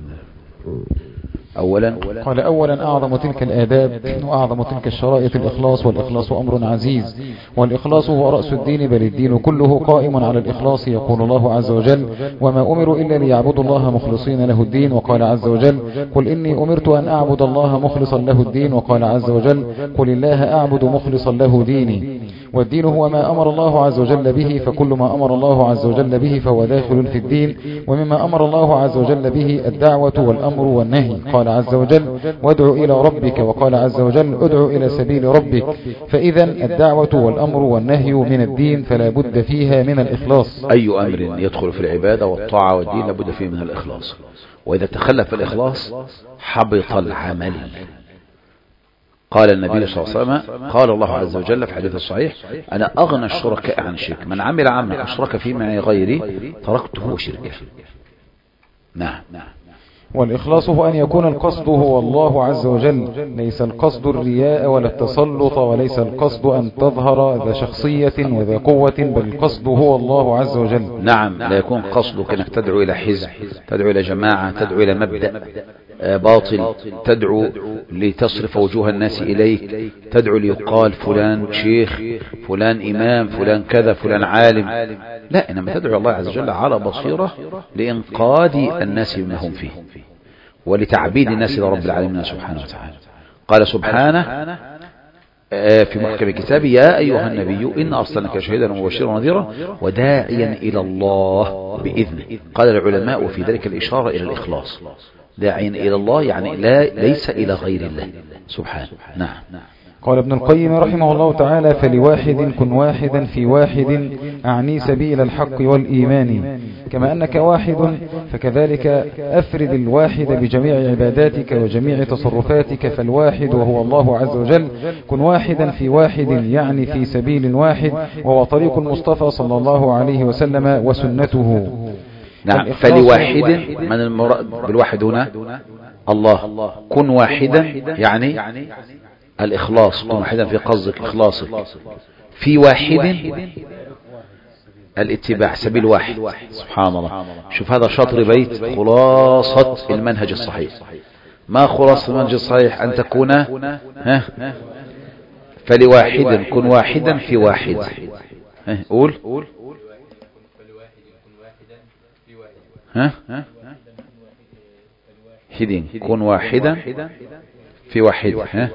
أولا
قال أولا أعظم تلك الآداب وأعظم تلك الشرائط الإخلاص، والإخلاص أمر عزيز، والإخلاص هو رأس الدين، بل الدين كله قائم على الإخلاص. يقول الله عز وجل وما أمروا إلا ليعبدوا الله مخلصين له الدين، وقال عز وجل قل إني أمرت أن أعبد الله مخلصا له الدين، وقال عز وجل قل الله أعبد مخلصا له ديني. والدين هو ما أمر الله عز وجل به، فكل ما أمر الله عز وجل به فهو داخل في الدين، ومما أمر الله عز وجل به الدعوة والأمر والنهي. قال عز وجل وادع إلى ربك، وقال عز وجل ادع إلى سبيل ربك. فإذا الدعوة والأمر والنهي من الدين فلا بد فيها من الإخلاص.
أي أمر يدخل في العبادة والطاعة والدين لابد فيه من الإخلاص، وإذا تخلف الإخلاص حبط العمل. قال النبي صلى الله عليه وسلم قال الله عز وجل في حديث الصحيح أنا أغنى الشركاء عن الشرك، من عمل عملا أشرك فيه معي غيري تركته وشركه. نعم.
والإخلاص هو أن يكون القصد هو الله عز وجل، ليس القصد الرياء ولا التسلط، وليس القصد أن تظهر ذا شخصية وذا قوة، بل القصد هو الله عز وجل.
نعم، لا يكون قصدك أنك تدعو إلى حزب، تدعو إلى جماعة، تدعو إلى مبدأ باطل، تدعو لتصرف وجوه الناس إليك، تدعو ليقال فلان شيخ، فلان إمام، فلان كذا، فلان عالم. لا، إنما تدعو الله عز وجل على بصيرة لإنقاذ الناس مما هم فيه ولتعبيد الناس لرب العالمين سبحانه وتعالى. قال سبحانه في محكم كتابه يا أيها النبي إن أرسلناك شهيدا ومبشرا ونذيرا وداعيا إلى الله بإذنه. قال العلماء وفي ذلك الإشارة إلى الإخلاص، داعين إلى الله يعني لا ليس إلى غير الله سبحانه. نعم.
قال ابن القيم رحمه الله تعالى: فلواحد كن واحدا في واحد، أعني سبيل الحق والإيمان، كما أنك واحد فكذلك أفرد الواحد بجميع عباداتك وجميع تصرفاتك، فالواحد وهو الله عز وجل. كن واحدا في واحد يعني في سبيل واحد، وهو طريق المصطفى صلى الله عليه وسلم وسنته.
نعم. فلواحد من المراد بالواحد هنا الله. كن واحدا يعني الإخلاص، كن واحدا في قصدك إخلاصك. في واحد الاتباع، سبيل واحد. سبحان الله. شوف هذا شطر بيت خلاصة المنهج الصحيح. ما خلاصة المنهج الصحيح؟ أن تكون ها فلواحد كن واحدا في واحد. ها قول ها هدين كن واحدا في واحد. ها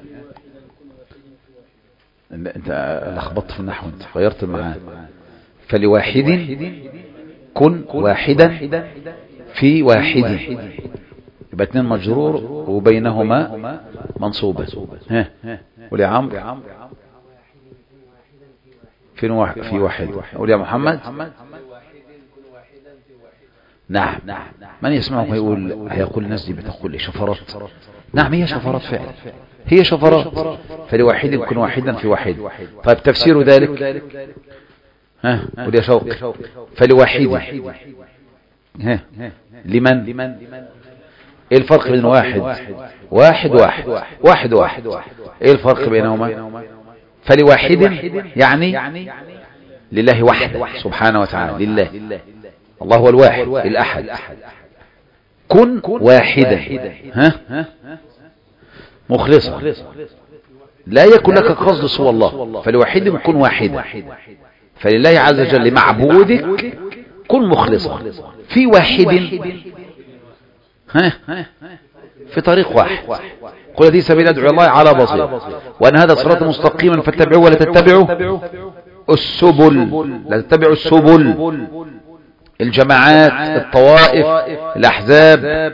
انت لخبطت في النحو، انت غيرت معاه. فلواحد كن واحدا في واحد، يبقى اتنين مجرور وبينهما منصوبة. ها قول يا عمرو في واحد في واحد. قول يا محمد. نعم. من يسمعه يقول هيقول الناس دي بتقول لي شفرات. نعم هي شفرات فعلا، هي شفرات. فلواحد يكون واحدا في واحد. طيب تفسير ذلك ها قول يا شوق. فلواحد ها لمن؟ ايه الفرق بين واحد واحد واحد واحد واحد ايه الفرق بينهما؟ فلواحد يعني لله وحده سبحانه وتعالى، لله الله هو الواحد الأحد. كن واحدا ها مخلصا، لا يكن لك قصد سوى الله. فلواحد كن واحدا، فلله عز وجل معبودك كن مخلصا في واحد ها في طريق واحد. قل هذه سبيل أدعو الله على بصيرة وأن هذا صراط مستقيما فاتبعوه ولا تتبعوا السبل، لا تتبعوا السبل، الجماعات، الطوائف، الأحزاب.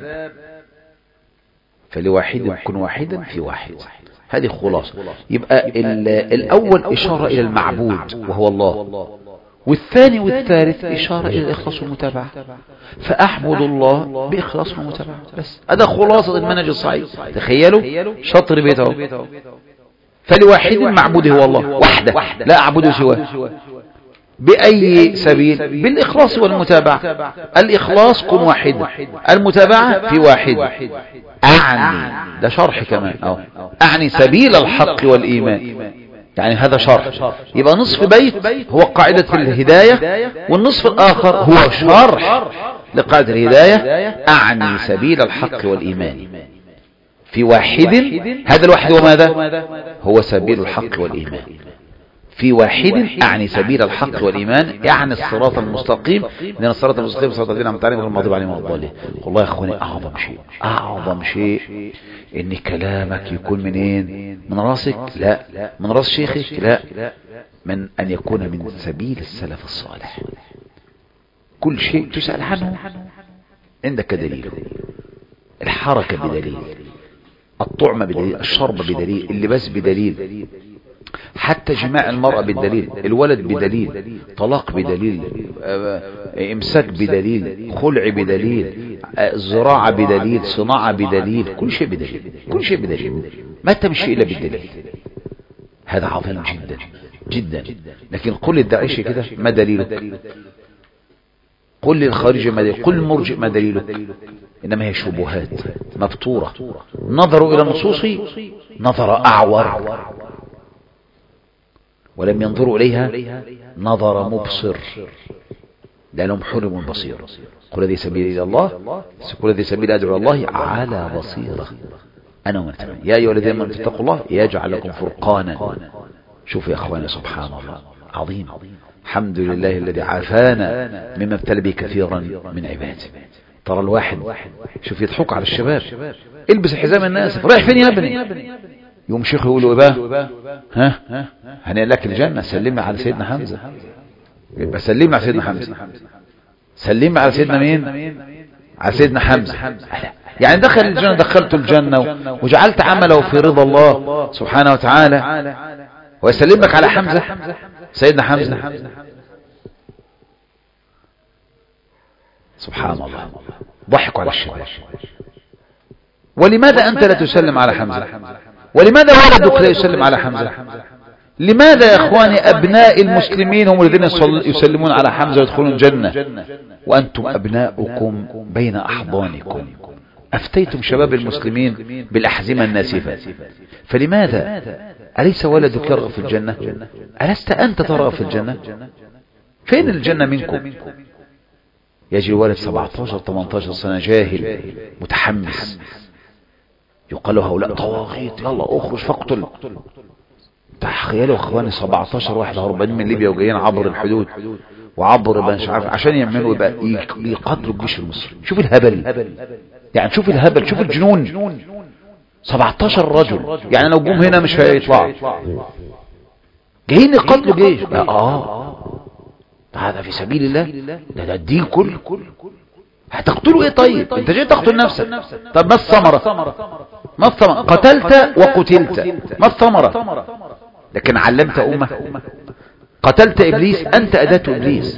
فلواحد كن واحدا في واحد. هذه خلاصة. يبقى الأول إشارة إلى المعبود وهو الله، والثاني والثالث إشارة إلى الإخلاص والمتابعة. فأحمد الله بإخلاص ومتابعة بس. هذا خلاصة المنهج الصحيح. تخيلوا شطر بيته. فلواحد معبود هو الله وحده لا أعبد سواه. بأي سبيل؟ بالإخلاص والمتابعة. الإخلاص كن واحد، المتابعة في واحد. أعني ده شرح كمان أو أعني سبيل الحق والإيمان، يعني هذا شرح. يبقى نصف بيت هو قاعدة الهداية، والنصف الآخر هو شرح لقاعدة الهداية. أعني سبيل الحق والإيمان في واحد. هذا الواحد وماذا؟ هو سبيل الحق والإيمان. في واحد أعني سبيل الحق والإيمان، يعني الصراط المستقيم، لأن الصراط المستقيم صراط الذين أنعمت عليهم غير المغضوب عليهم ولا الضالين. والله يا أخواني أعظم شيء أعظم شيء إن كلامك يكون منين؟ من راسك؟ لا. من راس شيخك؟ لا. من أن يكون من سبيل السلف الصالح. كل شيء تسأل عنه عندك دليل، الحركة بدليل، الطعم بدليل، الشرب بدليل، اللباس بدليل، حتى جماع المرأة بالدليل، الولد بدليل، طلاق بدليل، امساك بدليل، خلع بدليل، زراعة بدليل، صناعة بدليل، كل شيء بدليل، كل شيء بدليل. ما تمشي إلا بالدليل. هذا عظيم جدا جدا. لكن قل للداعش كده ما دليله؟ قل للخارج ما دليله؟ قل للمرجئ ما دليله؟ إنما هي شبهات مبتورة. نظروا إلى النصوص نظر أعور، ولم ينظروا إليها نظر مبصر، لأنهم حرموا البصير. قل هذه سبيل إلى الله، قل هذه سبيل أدعو الله على بصيرة أنا ومن اتبعني. يا أيها الذين آمنوا اتقوا الله يجعل لكم فرقانا. شوفوا يا أخواني سبحان الله عظيم. الحمد لله الذي عافانا مما ابتلى به كثيرا من عباده. ترى الواحد شوف يضحك على الشباب، البس حزام الناس، رايح فين يا ابني؟ يوم شيخ يقولوا بقى ها هنقل لك الجنة، سلمنا على سيدنا حمزة. يبقى سلمنا على سيدنا حمزة، سلمنا على سيدنا مين؟ على سيدنا حمزة، يعني دخل الجنة دخلت الجنة وجعلت عمله في رضا الله سبحانه وتعالى، ويسلمك على حمزة سيدنا حمزة. سبحان الله، ضحكوا على الشباب. ولماذا أنت لا تسلم على حمزة؟ ولماذا ولدك لا يسلم على حمزة؟ لماذا يا إخواني أبناء المسلمين هم الذين يسلمون على حمزة ويدخلون الجنة وأنتم أبناؤكم بين أحضانكم؟ أفتيتم شباب المسلمين بالأحزمة الناسفة، فلماذا؟ أليس ولدك يرغب في الجنة؟ ألست أنت ترغب في الجنة؟ فين الجنة منكم؟ يجي ولد سبعة عشر ثمانية عشر سنة جاهل متحمس، يقال له هؤلاء طواغيت، يلا اخرج فاقتل. تخيلوا اخواني سبعة عشر واحد هربانين من ليبيا وجايين عبر الحدود وعبر مش عارف عشان يعملوا يبقى يقاتلوا الجيش المصري. شوف الهبل، يعني شوف الهبل، شوف الجنون. سبعة عشر رجل، يعني لو جم هنا مش هيطلعوا، جايين يقاتلوا جيش. اه هذا في سبيل الله، ده ده الدين كله. هتقتلوا ايه؟ طيب انت جاي تقتل نفسك، طب ما الثمرة؟ ما الثمرة؟ قتلت وقتلت، ما الثمرة؟ لكن علمت أمة، قتلت إبليس، أنت أداة إبليس.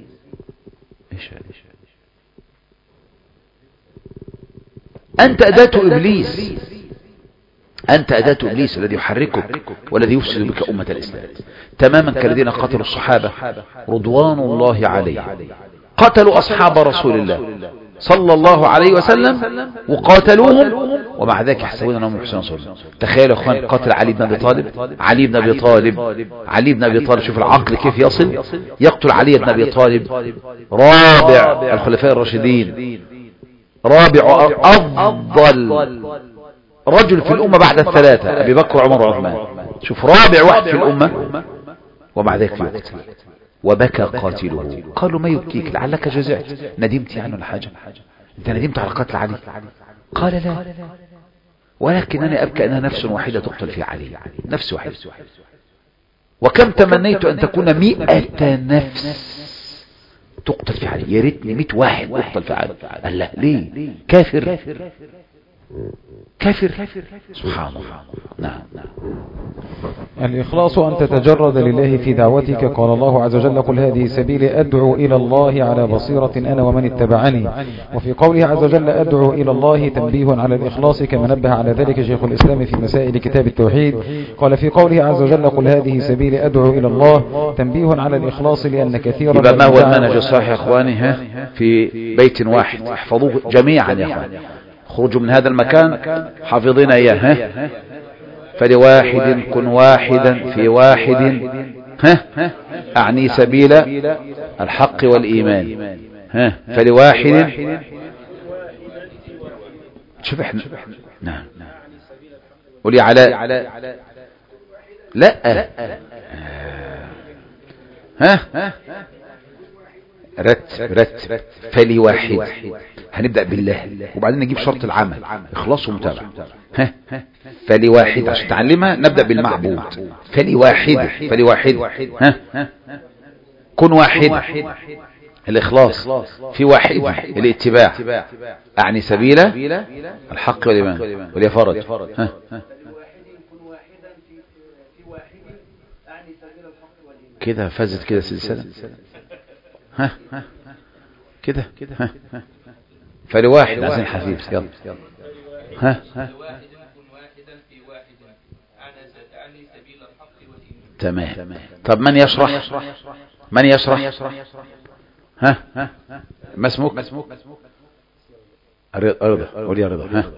أنت أداة إبليس، أنت أداة إبليس الذي يحركك والذي يفسد بك أمة الإسلام، تماما كالذين قتلوا الصحابة رضوان الله عليهم، قتلوا أصحاب رسول الله صلى الله عليه وسلم وقاتلوهم ومع ذلك يحسبون أنهم يحسنون صلى. تخيلوا أخوان قتل علي بن أبي طالب، علي بن أبي طالب علي بن أبي طالب شوف العقل كيف يصل، يقتل علي بن أبي طالب رابع الخلفاء الراشدين، رابع أفضل رجل في الأمة بعد الثلاثة أبي بكر وعمر وعثمان، شوف رابع واحد في الأمة ومع ذلك يقتل. وبكى قاتله، قالوا ما يبكيك لعلك جزعت، ندمت عنه الحاجة؟ انت ندمت على قتل علي؟ قال لا، ولكنني أبكى أنها نفس واحدة تقتل في علي، نفس واحدة. وكم تمنيت أن تكون مئة نفس تقتل في علي، يا ريتني مئة واحد يقتل في علي. قال لا، ليه؟ كافر كافر سبحان الله. نعم.
الإخلاص أن تتجرد لله في دعوتك. قال الله عز وجل قل هذه سبيلي أدعو إلى الله على بصيرة أنا ومن اتبعني. وفي قوله عز وجل أدعو إلى الله تنبيه على الإخلاص كما نبه على ذلك شيخ الإسلام في مسائل كتاب التوحيد. قال في قوله عز وجل قل هذه سبيلي أدعو إلى الله تنبيه على الإخلاص لأن كثيرا
يبقى ما هو المنهج الصحيح يا إخواني؟ ها في بيت واحد احفظوه جميعا يا إخواني، خرجوا من هذا المكان حافظين إياه. ها فلواحد كن واحدا في واحد، ها أعني سبيل الحق والإيمان. ها فلواحد شوف احنا نعم قولي علاء لا ها رت رت فلواحد، هنبدأ بالله وبعدين نجيب شرط العمل إخلاص ومتابعة. ها فلواحد عشان تعلمها نبدأ بالمعبود. فلواحد فلواحد ها كن واحد الإخلاص، في واحد الاتباع، أعني سبيل الحق والإيمان. وليا فرج ها كده فازت كده سلسلة. ها كده ها فلواحد عايزين حفيف يلا ها تمام. طب من يشرح من يشرح ها ما اسمك؟ رضا قول يا رضا. ها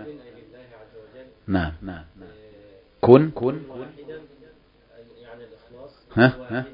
نعم كن ها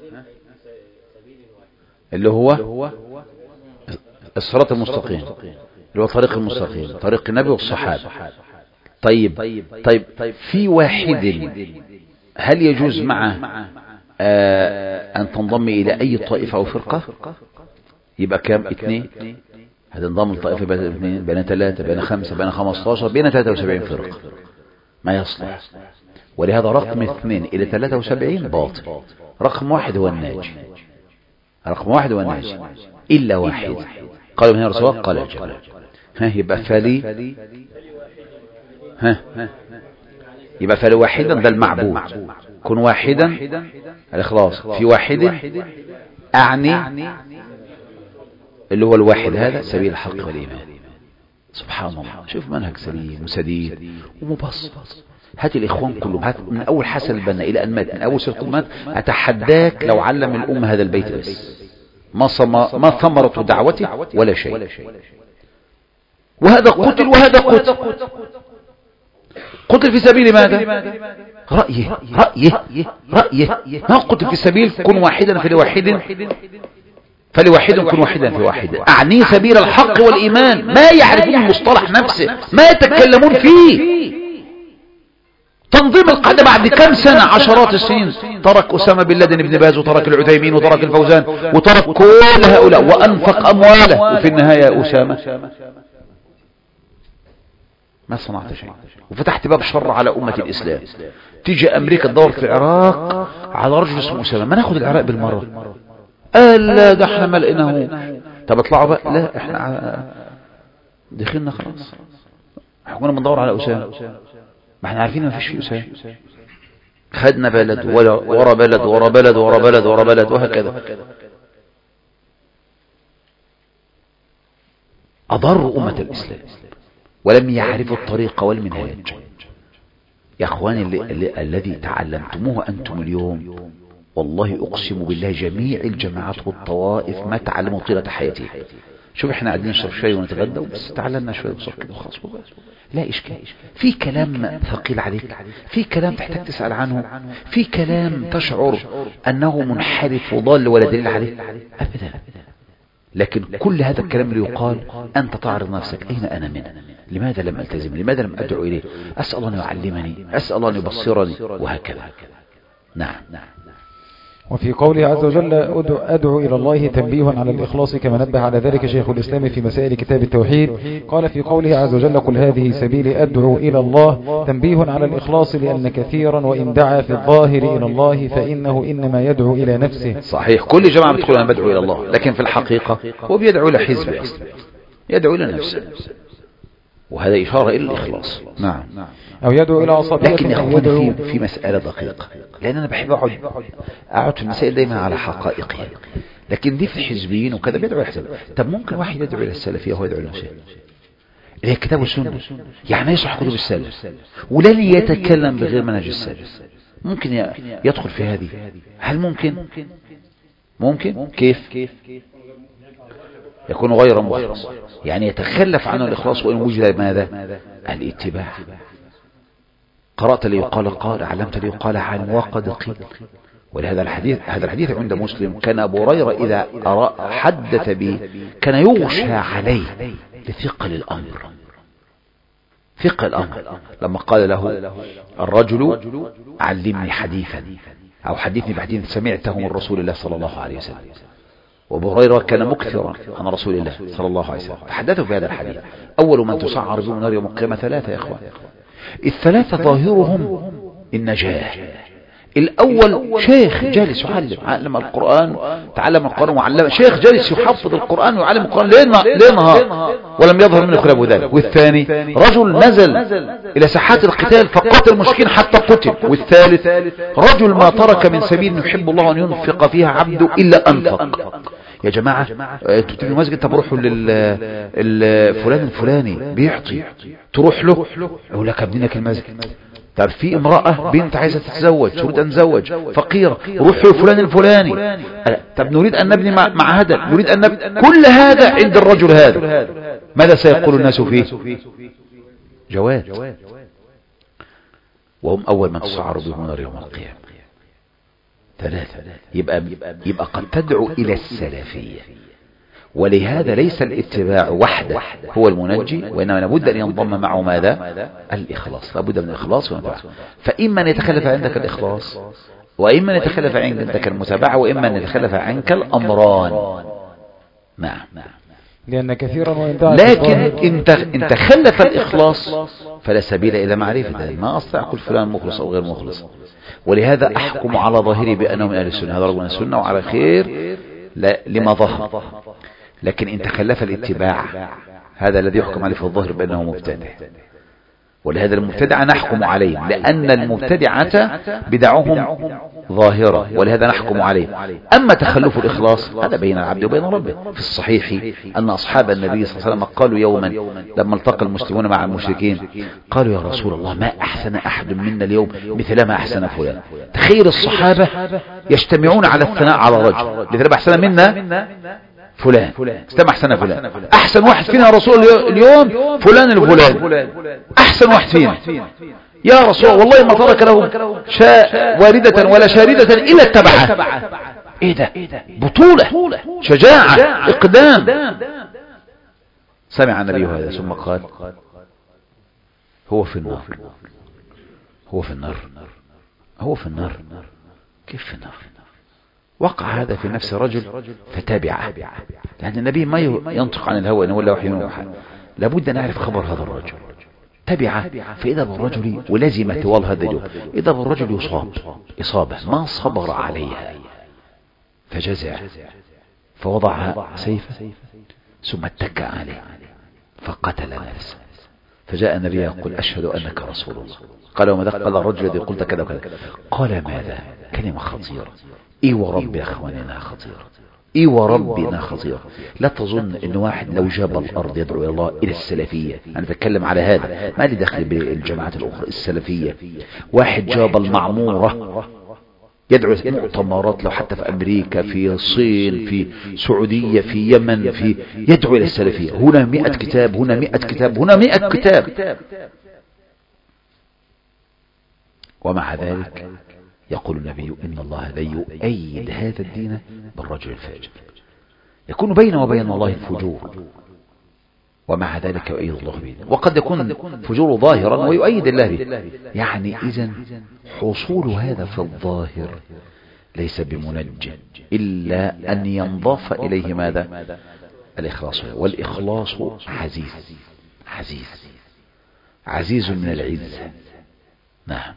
اللي هو الصراط المستقيم، اللي هو طريق المستقيم، طريق النبي والصحابة. طيب طيب في واحد هل يجوز معه آه أن تنضم إلى أي طائفة أو فرقة؟ يبقى كام؟ اثنين. هتنضم الطائفة بين اثنين بين ثلاثة بين خمسة بين خمسة بين ثلاثة وسبعين فرقة، ما يصلح. ولهذا رقم اثنين إلى ثلاثة وسبعين باطل، رقم واحد هو الناجي، رقم واحد هو الناجي إلا واحد قالوا من هنا رسول الله قال الجنة. ها يبقى فلي ها يبقى فلي واحدا ده المعبود، كن واحدا الإخلاص في واحد أعني اللي هو الواحد هذا سبيل الحق والإيمان. سبحان الله، شوف منهج سليم وسديد ومبسط. هات الإخوان كلهم، هات من أول حسن البنا إلى أن مات، من أول سيد قطب مات، أتحداك لو علم الأمة هذا البيت بس ما ما ثمرته دعوته ولا شيء. وهذا قتل وهذا قتل، قتل في سبيل ماذا؟ رأيه رأيه رأيه ما قتل في سبيل كن واحدا فلواحد فلواحد كن واحدا في واحد، أعني سبيل الحق والإيمان. ما يعرفون المصطلح نفسه، ما يتكلمون فيه. تنظيم القاعدة بعد كم سنة، عشرات السنين، ترك أسامة بن لادن ابن باز وترك العثيمين وترك الفوزان وترك كل هؤلاء وأنفق أمواله، وفي النهاية أسامة ما صنعت شيء، وفتحت باب شر على أمة الإسلام. تيجي أمريكا تدور في العراق على رجل اسمه أسامة، ما ناخد العراق بالمرة؟ قال لا ده احنا ما لقيناه. طب اطلعوا بقى، لا احنا دخلنا خلاص، احنا كنا بندور على أسامة، ما احنا عارفين ما فيش في أسامة. خدنا بلد ورا بلد ورا بلد ورا بلد ورا بلد وهكذا. أضروا أمة الإسلام ولم يعرفوا الطريق والمنهاج. يا أخواني اللي اللي الذي تعلمتموه أنتم اليوم، والله أقسم بالله جميع الجماعات والطوائف ما تعلموا طيلة حياتي. شوف احنا قاعدين نشرب شاي ونتغدى وبس، تعلمنا شوية بصر كده وخلاص، لا إشكال. في كلام ثقيل عليك، في كلام تحتاج تسأل عنه، في كلام تشعر أنه منحرف وضال ولا دليل عليه أبدا. لكن كل هذا الكلام اللي يقال أنت تعرض نفسك، أين أنا منه؟ لماذا لم ألتزم؟ لماذا لم أدعو إليه؟ أسأل الله أن يعلمني، أسأل الله أن يبصرني، وهكذا. نعم.
وفي قوله عز وجل أدعو إلى الله تنبيه على الإخلاص، كما نبه على ذلك شيخ الإسلام في مسائل كتاب التوحيد. قال في قوله عز وجل قل هذه سبيلي أدعو إلى الله، تنبيه على الإخلاص، لأن كثيرا وإن دعا في الظاهر إلى الله فإنه إنما يدعو إلى نفسه.
صحيح، كل جماعة بتقول أنا بدعو إلى الله، لكن في الحقيقة هو بيدعو إلى حزبه أصلا، يدعو إلى نفسه، وهذا إشارة إلى الإخلاص. نعم.
أو يدعو إلى عصبية.
لكن يا أخواني في, في مسألة دقيقة، لأن أنا بحب أقعد أقعد في المسائل دايما على حقائقها، لكن دي في الحزبيين وكذا بيدعو إلى حزب. طب ممكن واحد يدعو إلى السلفية وهو يدعو إلى نفسه، اللي هي كتاب والسنة، يعني يشرح كتب السلف ولن يتكلم بغير منهج السلف. ممكن يدخل في هذه؟ هل ممكن؟ ممكن كيف؟ يكون غير مخلص، يعني يتخلف عنه الإخلاص، وإن وجد ماذا؟ الاتباع. قرأت لي يقال قال، علمت لي يقال عن وقد قيل. ولهذا الحديث، هذا الحديث عند مسلم، كان أبو هريرة إذا حدث به كان يغشى عليه لثقل الأمر، ثقل الأمر. لما قال له الرجل علمني حديثا أو حدثني بحديث سمعته من رسول الله صلى الله عليه وسلم، وابو هريرة كان مكثرا عن رسول الله صلى الله عليه وسلم، فحدثوا بهذا الحديث. أول من تسعر بهم نار يوم القيامة ثلاثة يا إخوان، الثلاثة ظاهرهم النجاة. الأول شيخ جالس يعلم، علم القرآن، تعلم القرآن وعلم، شيخ جالس يحفظ القرآن ويعلم القرآن ليل نهار ولم يظهر منه خلاف ذلك. والثاني رجل نزل إلى ساحات القتال فقاتل المشركين حتى قتل. والثالث رجل ما ترك من سبيل يحب الله أن ينفق فيها عبده إلا أنفق. يا جماعة انتوا تبنوا مسجد، طب روحوا للفلان الفلاني بيعطي، تروح له يقول لك ابنينك المسجد. طب في امرأة بنت عايزة تتزوج، تريد أن تزوج، فقيرة، روحوا لفلان الفلاني. طب نريد أن نبني معهدا، نريد أن نبني، كل هذا عند الرجل هذا. ماذا سيقول الناس فيه؟ جواد. وهم أول من تسعر بهم نار يوم القيامة. ثلاثة. يبقى, يبقى قد تدعو إلى السلفية. ولهذا ليس الاتباع وحده هو المنجي، وإنما لابد أن ينضم معه ماذا؟ الإخلاص. لابد من الإخلاص والمتابعة. فإما أن يتخلف عندك الإخلاص، وإما أن يتخلف عندك المتابعة، وإما أن يتخلف عنك الأمران. نعم.
لأن كثيرا وإن دعا،
لكن انت انت خلف الإخلاص فلا سبيل إلى معرفة. ما أستطيع أقول فلان مخلص أو غير مخلص، ولهذا أحكم على ظاهري بأنه من أهل السنة، هذا رجل من السنة وعلى خير لما ظهر. لكن إن تخلف الاتباع هذا الذي يحكم عليه في الظاهر بأنه مبتدع، ولهذا المبتدع نحكم عليهم، لأن المبتدعة بدعهم ظاهرة، ولهذا نحكم عليهم. أما تخلف الإخلاص هذا بين العبد وبين ربه. في الصحيح أن أصحاب النبي صلى الله عليه وسلم قالوا يوما لما التقى المسلمون مع المشركين، قالوا يا رسول الله ما أحسن أحد منا اليوم مثل ما أحسن فلان. تخيل الصحابة يجتمعون على الثناء على رجل، مثل ما أحسن منا فلان، استمع أحسن فلان، أحسن واحد فينا يا رسول اليوم فلان الفلان، أحسن واحد فينا يا رسول والله ما ترك له شاء واردة ولا شاردة إلا اتبعها. إيه ده؟ بطولة، شجاعة، إقدام. سمع النبي هذا ثم قال هو في النار، هو في النار، هو في النار. كيف في النار؟ وقع هذا في نفس رجل فتابعه، لأن النبي ما ينطق عن الهوى إن ولا وحي يوحى، لابد أن نعرف خبر هذا الرجل. تبعه فإذا بالرجل ولزم طوال هذا اليوم، إذا بالرجل يصاب إصابة ما صبر عليها فجزع فوضع سيفه ثم اتكى عليه فقتل نفسه. فجاء النبي يقول أشهد أنك رسول الله. قال وما قال الرجل الذي قلت كذا وكذا؟ قال ماذا؟ كلمة خطيرة. إي ورب أخواننا خطيرة، إي وربنا خطيرة. لا تظن أن واحد لو جاب الأرض يدعو إلى الله إلى السلفية، أنا أتكلم على هذا ما لي دخل بالجماعات الأخرى السلفية. واحد جاب المعمورة يدعو مؤتمرات لو حتى في أمريكا في الصين في سعودية في يمن في يدعو إلى السلفية، هنا مئة كتاب هنا مئة كتاب هنا مئة كتاب، ومع ذلك يقول النبي إن الله لا يؤيد هذا الدين بالرجل الفاجر، يكون بينه وبين الله الفجور، ومع ذلك يؤيد الله به. وقد يكون فجور ظاهرا ويؤيد الله به. يعني إذن حصول هذا في الظاهر ليس بمنجم إلا أن ينضاف إليه ماذا؟ الإخلاص. والإخلاص عزيز، عزيز عزيز من العزة. نعم.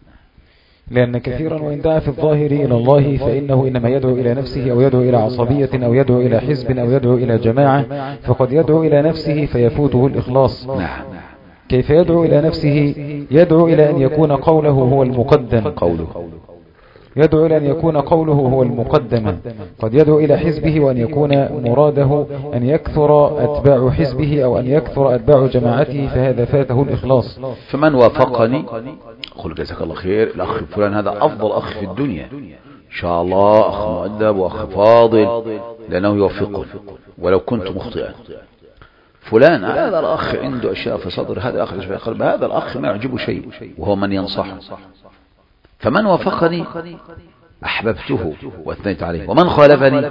لأن كثيرا وإن دعا في الظاهر إلى الله فإنه إنما يدعو إلى نفسه أو يدعو إلى عصبية أو يدعو إلى حزب أو يدعو إلى جماعة، فقد يدعو إلى نفسه فيفوته الإخلاص.
نعم.
كيف يدعو إلى نفسه؟ يدعو إلى أن يكون قوله هو المقدم،
قوله
يدعو إلى أن يكون قوله هو المقدم. قد يدعو إلى حزبه وأن يكون مراده أن يكثر أتباع حزبه أو أن يكثر أتباع جماعته، فهذا فاته الإخلاص.
فمن وافقني قل جزاك الله خير، الأخ فلان هذا أفضل أخ في الدنيا إن شاء الله، أخ مؤدب وأخ فاضل لأنه يوفقه ولو كنت مخطئا. فلان هذا الأخ عنده أشياء في صدر، هذا الأخ في قلب، هذا الأخ ما يعجبه شيء وهو من ينصحه. فمن وافقني أحببته وأثنيت عليه، ومن خالفني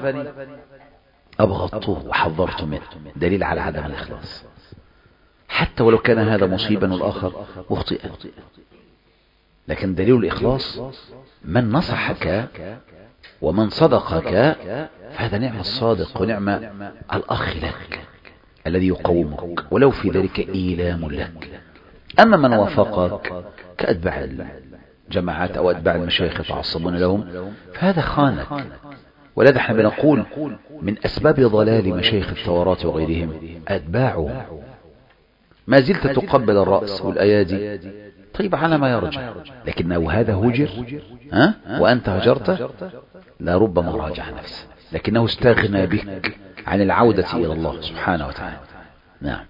أبغضته وحذرت منه. دليل على عدم الإخلاص، حتى ولو كان هذا مصيبا والآخر مخطئا. لكن دليل الإخلاص من نصحك ومن صدقك فهذا نعم الصادق ونعم الأخ لك الذي يقومك ولو في ذلك إيلام لك. أما من وافقك كأتباع الجماعات أو أتباع المشايخ يتعصبون لهم فهذا خانك. ولذا احنا بنقول من أسباب ضلال مشايخ الثورات وغيرهم أتباعهم. ما زلت تقبل الرأس والأيادي، طيب على ما يرجع، لكنه هذا هجر ها؟ وأنت هجرته لربما راجع نفسه، لكنه استغنى بك عن العودة إلى الله سبحانه وتعالى. نعم.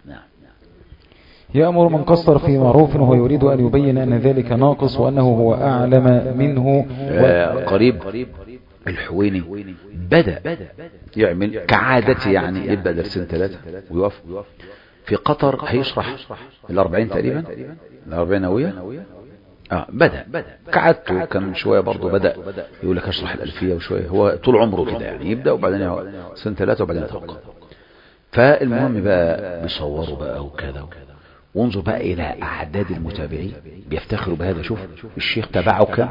يأمر من قصر في معروف وهو يريد أن يبين أن ذلك ناقص وأنه هو أعلم منه.
آه قريب الحويني بدأ يعمل كعادته، يعني يبدأ درسين ثلاثة ويوقف. في قطر هيشرح الأربعين تقريبا، الأربعين نووية. آه بدأ كعادته، كان شوية برضو بدأ يقول لك أشرح الألفية وشوية، هو طول عمره كده يعني يبدأ وبعدين سنة ثلاثة وبعدين يتوقف. فالمهم بقى بيصوروا بقى وكذا وكذا، وانظر بقى إلى أعداد المتابعين بيفتخروا بهذا. شوف الشيخ تبعك،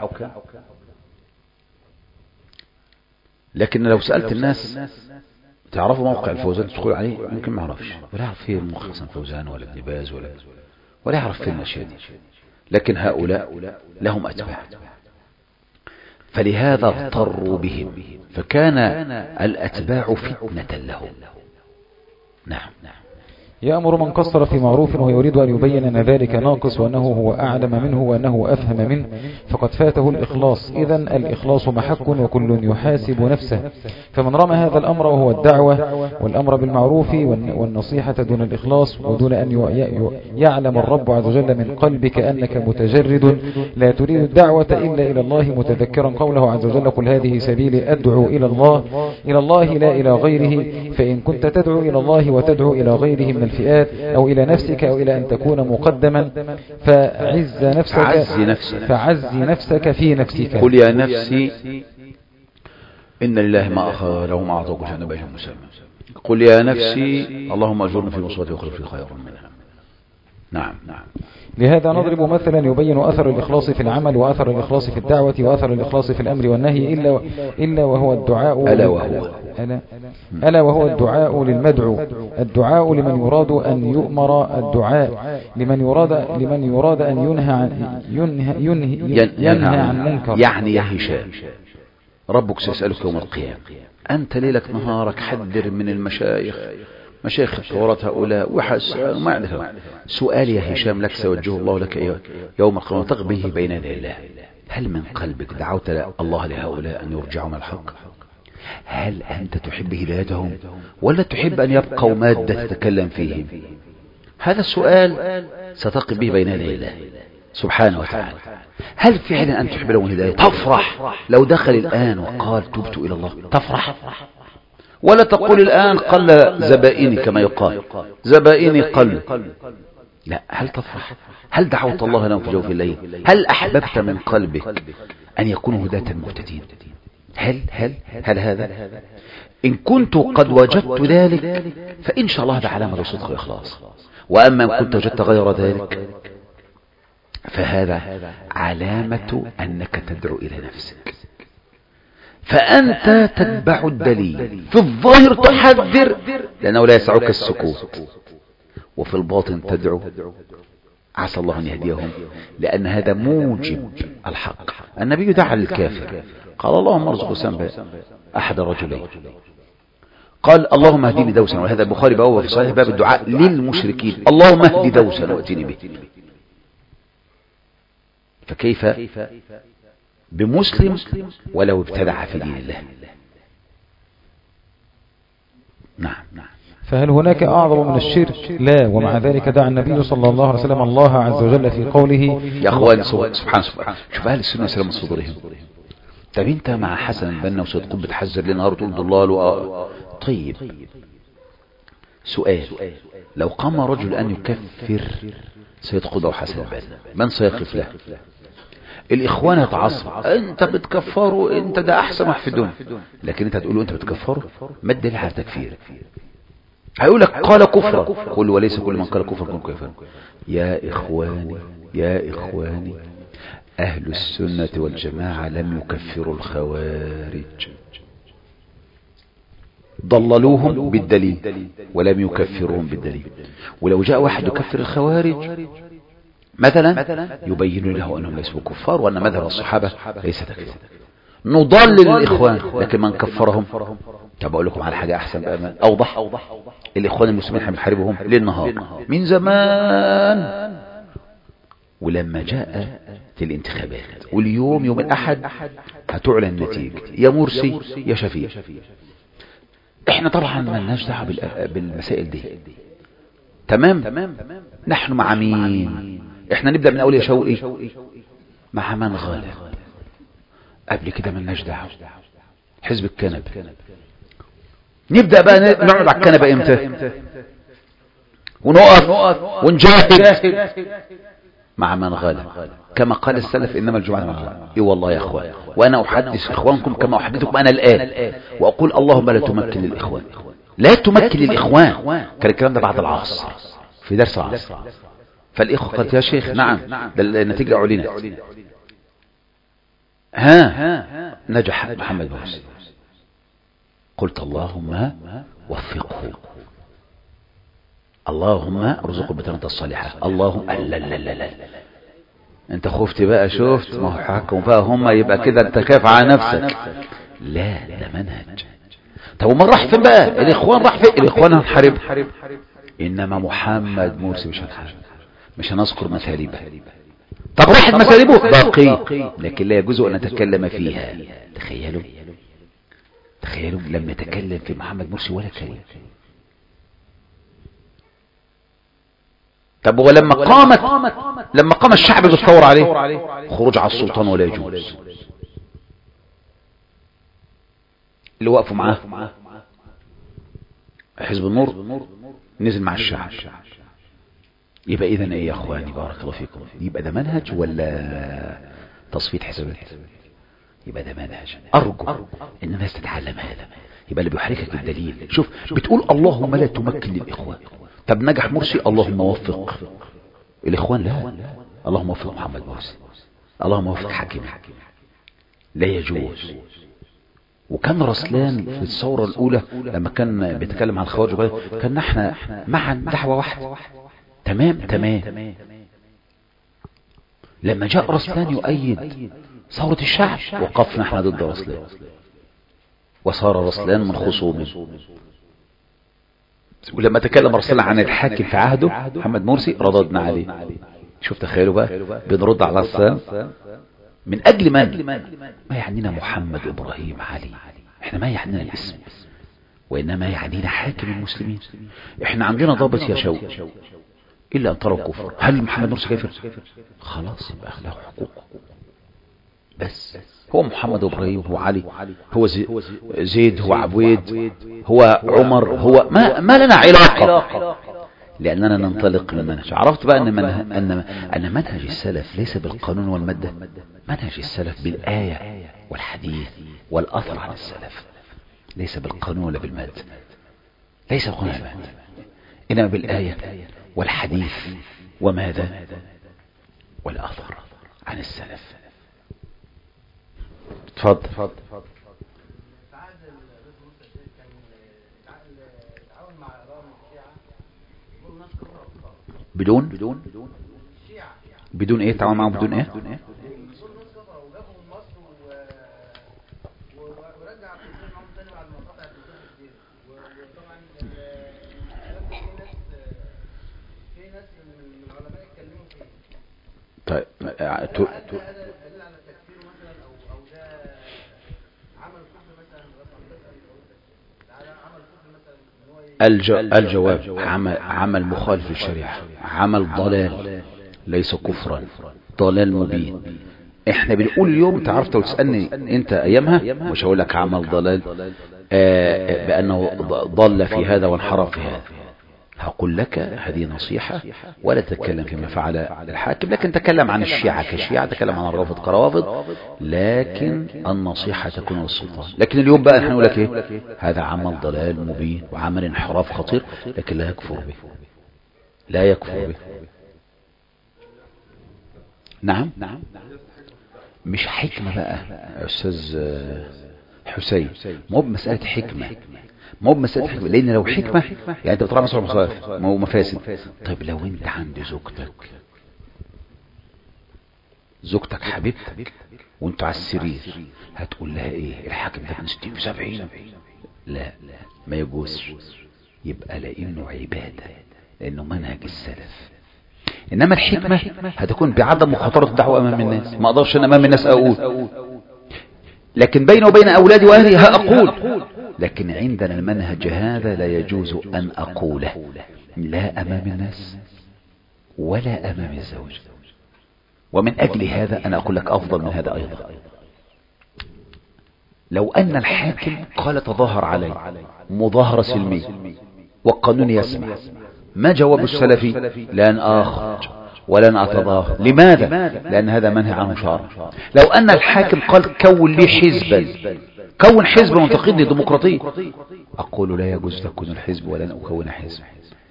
لكن لو سألت الناس تعرفوا موقع الفوزان تدخل عليه ممكن ما يعرفش، ولا يعرف فيه المخ حسن فوزان ولا ابن باز ولا ولا يعرف فيه الأشياء دي. لكن هؤلاء لهم أتباع، فلهذا اغتروا بهم، فكان الأتباع فتنة لهم. نعم.
يأمر من قصر في معروف ويريد أن يبين أن ذلك ناقص وأنه هو أعلم منه وأنه أفهم منه فقد فاته الإخلاص. إذن الإخلاص محك وكل يحاسب نفسه. فمن رمى هذا الأمر وهو الدعوة والأمر بالمعروف والنصيحة دون الإخلاص ودون أن يعلم الرب عز وجل من قلبك أنك متجرد لا تريد الدعوة إلا إلى الله متذكرا قوله عز وجل قل هذه سبيلي أدعو إلى الله إلى الله لا إلى غيره. فإن كنت تدعو إلى الله وتدعو إلى غيره من الفئات أو إلى نفسك أو إلى أن تكون مقدما فعز نفسك, فعز نفسك في نفسك.
قل يا نفسي إن لله ما أخذ له ما أعطى كل شيء بأجل مسمى. قل يا نفسي اللهم أجرني في مصيبتي واخلف لي خيرا منها. نعم نعم.
لهذا نضرب مثلا يبين أثر الإخلاص في العمل وأثر الإخلاص في الدعوة وأثر الإخلاص في الأمر والنهي إلا, إلا وهو الدعاء
ألا وهو
ألا, ألا وهو الدعاء للمدعو. الدعاء لمن يراد أن يؤمر، الدعاء لمن يراد لمن يراد أن ينهى عن ينهى, ينهى, ينهى عن منكر.
يعني يا هشام ربك سيسألك يوم القيامة أنت ليلك نهارك حذر من المشايخ مشايخ التوراة هؤلاء وحس ما عندها سؤال يا هشام لك سيوجه الله لك يوم القيامة تغبيه بين يدي الله. هل من قلبك دعوت الله لهؤلاء أن يرجعوا من الحق؟ هل أنت تحب هدايتهم ولا تحب أن يبقوا مادة تتكلم فيهم؟ هذا السؤال ستقف به بين يدي الله سبحانه وتعالى. هل فعلا أن تحب لهم الهداية؟ تفرح لو دخل الآن وقال تبت إلى الله تفرح؟ ولا تقول الآن قل زبائني كما يقال زبائني قل؟ لا. هل تفرح؟ هل دعوت الله لهم في جوف الليل؟ هل أحببت من قلبك أن يكونوا هداة مهتدين؟ هل هل هل هذا؟ إن كنت قد وجدت ذلك فإن شاء الله هذا علامة صدق وإخلاص. وأما إن كنت وجدت غير ذلك فهذا علامة أنك تدعو إلى نفسك. فأنت تتبع الدليل في الظاهر تحذر لأنه لا يسعك السكوت وفي الباطن تدعو عسى الله أن يهديهم لأن هذا موجب الحق. النبي دعا للكافر قال اللهم ارزق سنب أحد الرجلين قال اللهم اهديني دوسا. وهذا البخاري بأوه في صحيح باب الدعاء للمشركين اللهم اهدي دوسا واتني به. فكيف بمسلم ولو ابتدع في دين الله؟ نعم نعم.
فهل هناك أعظم من الشرك؟ لا. ومع ذلك دعا النبي صلى الله عليه وسلم الله عز وجل في قوله
يا أخواني سبحان سبحان شوف أهل السنة سلام صدورهم. طب أنت مع حسن البنا وسيد قطب بتحذر لنا وتقول ضلال و... طيب سؤال لو قام رجل أن يكفر سيد قطب وحسن البنا من سيقف له؟ الإخوان يتعصب أنت بتكفره أنت ده أحسن واحد في الدنيا. لكن أنت هتقول له أنت بتكفره ما الدليل على تكفير؟ هيقول لك قال كفر قل وليس كل من قال كفر كن كفر. يا إخواني يا إخواني أهل السنة والجماعة لم يكفروا الخوارج ضللوهم بالدليل ولم يكفروهم بالدليل. ولو جاء واحد يكفر الخوارج مثلا يبين له أنهم ليسوا كفار وأن مذهب الصحابة ليس تكفير نضلل الإخوان. لكن من كفرهم طب أقول لكم على حاجة أحسن أوضح. الإخوان المسلمين احنا بنحاربهم للنهار من زمان ولما جاء في الانتخابات واليوم يوم الأحد هتعلن النتيجة يا مرسي يا شفيع. احنا طبعا ما لناش دعوه بالمسائل دي تمام. نحن مع مين؟ احنا نبدأ من اول يا شوقي مع من غالب قبل كده ما لناش دعوه. حزب الكنب نبدأ بقى نقعد على الكنبة امتى ونقف ونجاهد مع من غالب كما قال السلف انما الجمعة من غالب. اي والله يا اخوان وانا احدث اخوانكم كما احدثكم انا الان واقول اللهم لا تمكن للاخوان لا تمكن للاخوان. كان الكلام ده بعد العصر في درس العصر. فالاخوة قالت يا شيخ نعم ده النتيجة اعلنت. ها نجح محمد مرسي. قلت اللهم وفقه اللهم ارزقه البطانة الصالحة اللهم لا لا لا لا انت خفت بقى شفت ما هو حكموا بقى هم يبقى كده انت كاف على نفسك. لا ده منهج. طب وما راح فين بقى الاخوان؟ راح فين الاخوان؟ هنحارب انما محمد مرسي مش هنحارب، مش هنذكر مثالبه. طب راحت مثالبه باقي، لكن لا يجوز ان نتكلم فيها. تخيلوا تخيلوا لم نتكلم في محمد مرسي ولا كلمه. طب ولما قامت لما قام الشعب بالثورة عليه، خروج على السلطان ولا يجوز. اللي وقفوا معاه حزب النور نزل مع الشعب. يبقى اذا ايه يا اخواني بارك الله فيكم؟ يبقى ده منهج ولا تصفية حسابات؟ يبقى ده منهج. ارجو ان الناس تتعلم هذا. يبقى اللي بيحركك الدليل. شوف بتقول اللهم لا تمكن للاخوان. طب نجح مرسي، اللهم وفق الاخوان. لا، اللهم وفق محمد مرسي، اللهم وفق حكيم. لا يجوز. وكان رسلان في الثورة الأولى لما كان بيتكلم عن الخوارج كان احنا معا دعوة واحدة. تمام تمام. لما جاء رسلان يؤيد ثورة الشعب وقفنا احنا ضد رسلان، وصار رسلان من خصومه. ولما تكلم رسلان عن الحاكم في عهده محمد مرسي رددنا عليه. شوف تخيلوا بقى بنرد على رسلان من أجل من؟ ما يعنينا محمد إبراهيم علي، احنا ما يعنينا الاسم، وإنما يعنينا حاكم المسلمين. احنا عندنا ضابط يا شوقي إلا أن ترى الكفر. هل محمد مرسي كافر؟ خلاص يبقى له حقوق. بس هو محمد إبراهيم، هو علي، هو زيد، هو عبيد، هو عمر، هو ما, ما لنا علاقة، لأننا ننطلق من منهج. عرفت بقى أن منهج, أن أن منهج السلف ليس بالقانون والمادة. منهج السلف بالآية والحديث والأثر عن السلف، ليس بالقانون ولا بالمادة، ليس بالقانون ولا بالمادة، إنما بالآية والحديث وماذا والأثر عن السلف. تفضل. بدون بدون بدون ايه تعاون معهم؟ بدون ايه؟ طيب الجواب عمل عمل مخالف للشريعة، عمل ضلال ليس كفرا، ضلال مبين. احنا بنقول اليوم، انت عرفت وتسألني انت ايامها مش هقول لك عمل ضلال آه بانه ضل في هذا وانحرف في هذا. هقول لك هذه نصيحة، ولا تتكلم فيما فعل الحاكم، لكن تكلم عن الشيعة كشيعة، تكلم عن الرافض كروافض، لكن النصيحة تكون للسلطان. لكن اليوم بقى نحن نقول لك ايه؟ هذا عمل ضلال مبين وعمل انحراف خطير، لكن لا يكفر به، لا يكفر به. نعم نعم. مش حكمة بقى يا أستاذ حسين، مو بمسألة حكمة، مو بمسألة حكمة، لأن لو حكمة يعني أنت بتطلع مصر مصارف ما هو مفاسد. طيب لو أنت عند زوجتك زوجتك حبيبتك وأنت على السرير، هتقول لها إيه؟ الحاكم ده من ستين وسبعين؟ لا ما يجوزش. يبقى لأنه عبادة، لأنه منهج السلف. إنما الحكمة هتكون بعدم مخاطرة الدعوة أمام الناس. ما أقدرش أنا أمام الناس أقول، لكن بيني وبين أولادي وأهلي هأقول. لكن عندنا المنهج هذا لا يجوز أن أقوله، لا أمام الناس ولا أمام الزوج. ومن أجل هذا أنا أقول لك أفضل من هذا أيضا. لو أن الحاكم قال تظاهر علي مظاهرة سلمية والقانون يسمح، ما جواب السلفي؟ لأن آخر ولن أتظاهر. لماذا؟ لأن هذا منهي عنه شرعا. لو أن الحاكم قال كون لي حزبا، كون حزب منتقدني ديمقراطي، أقول لا يجوز تكون الحزب ولن أكون حزب.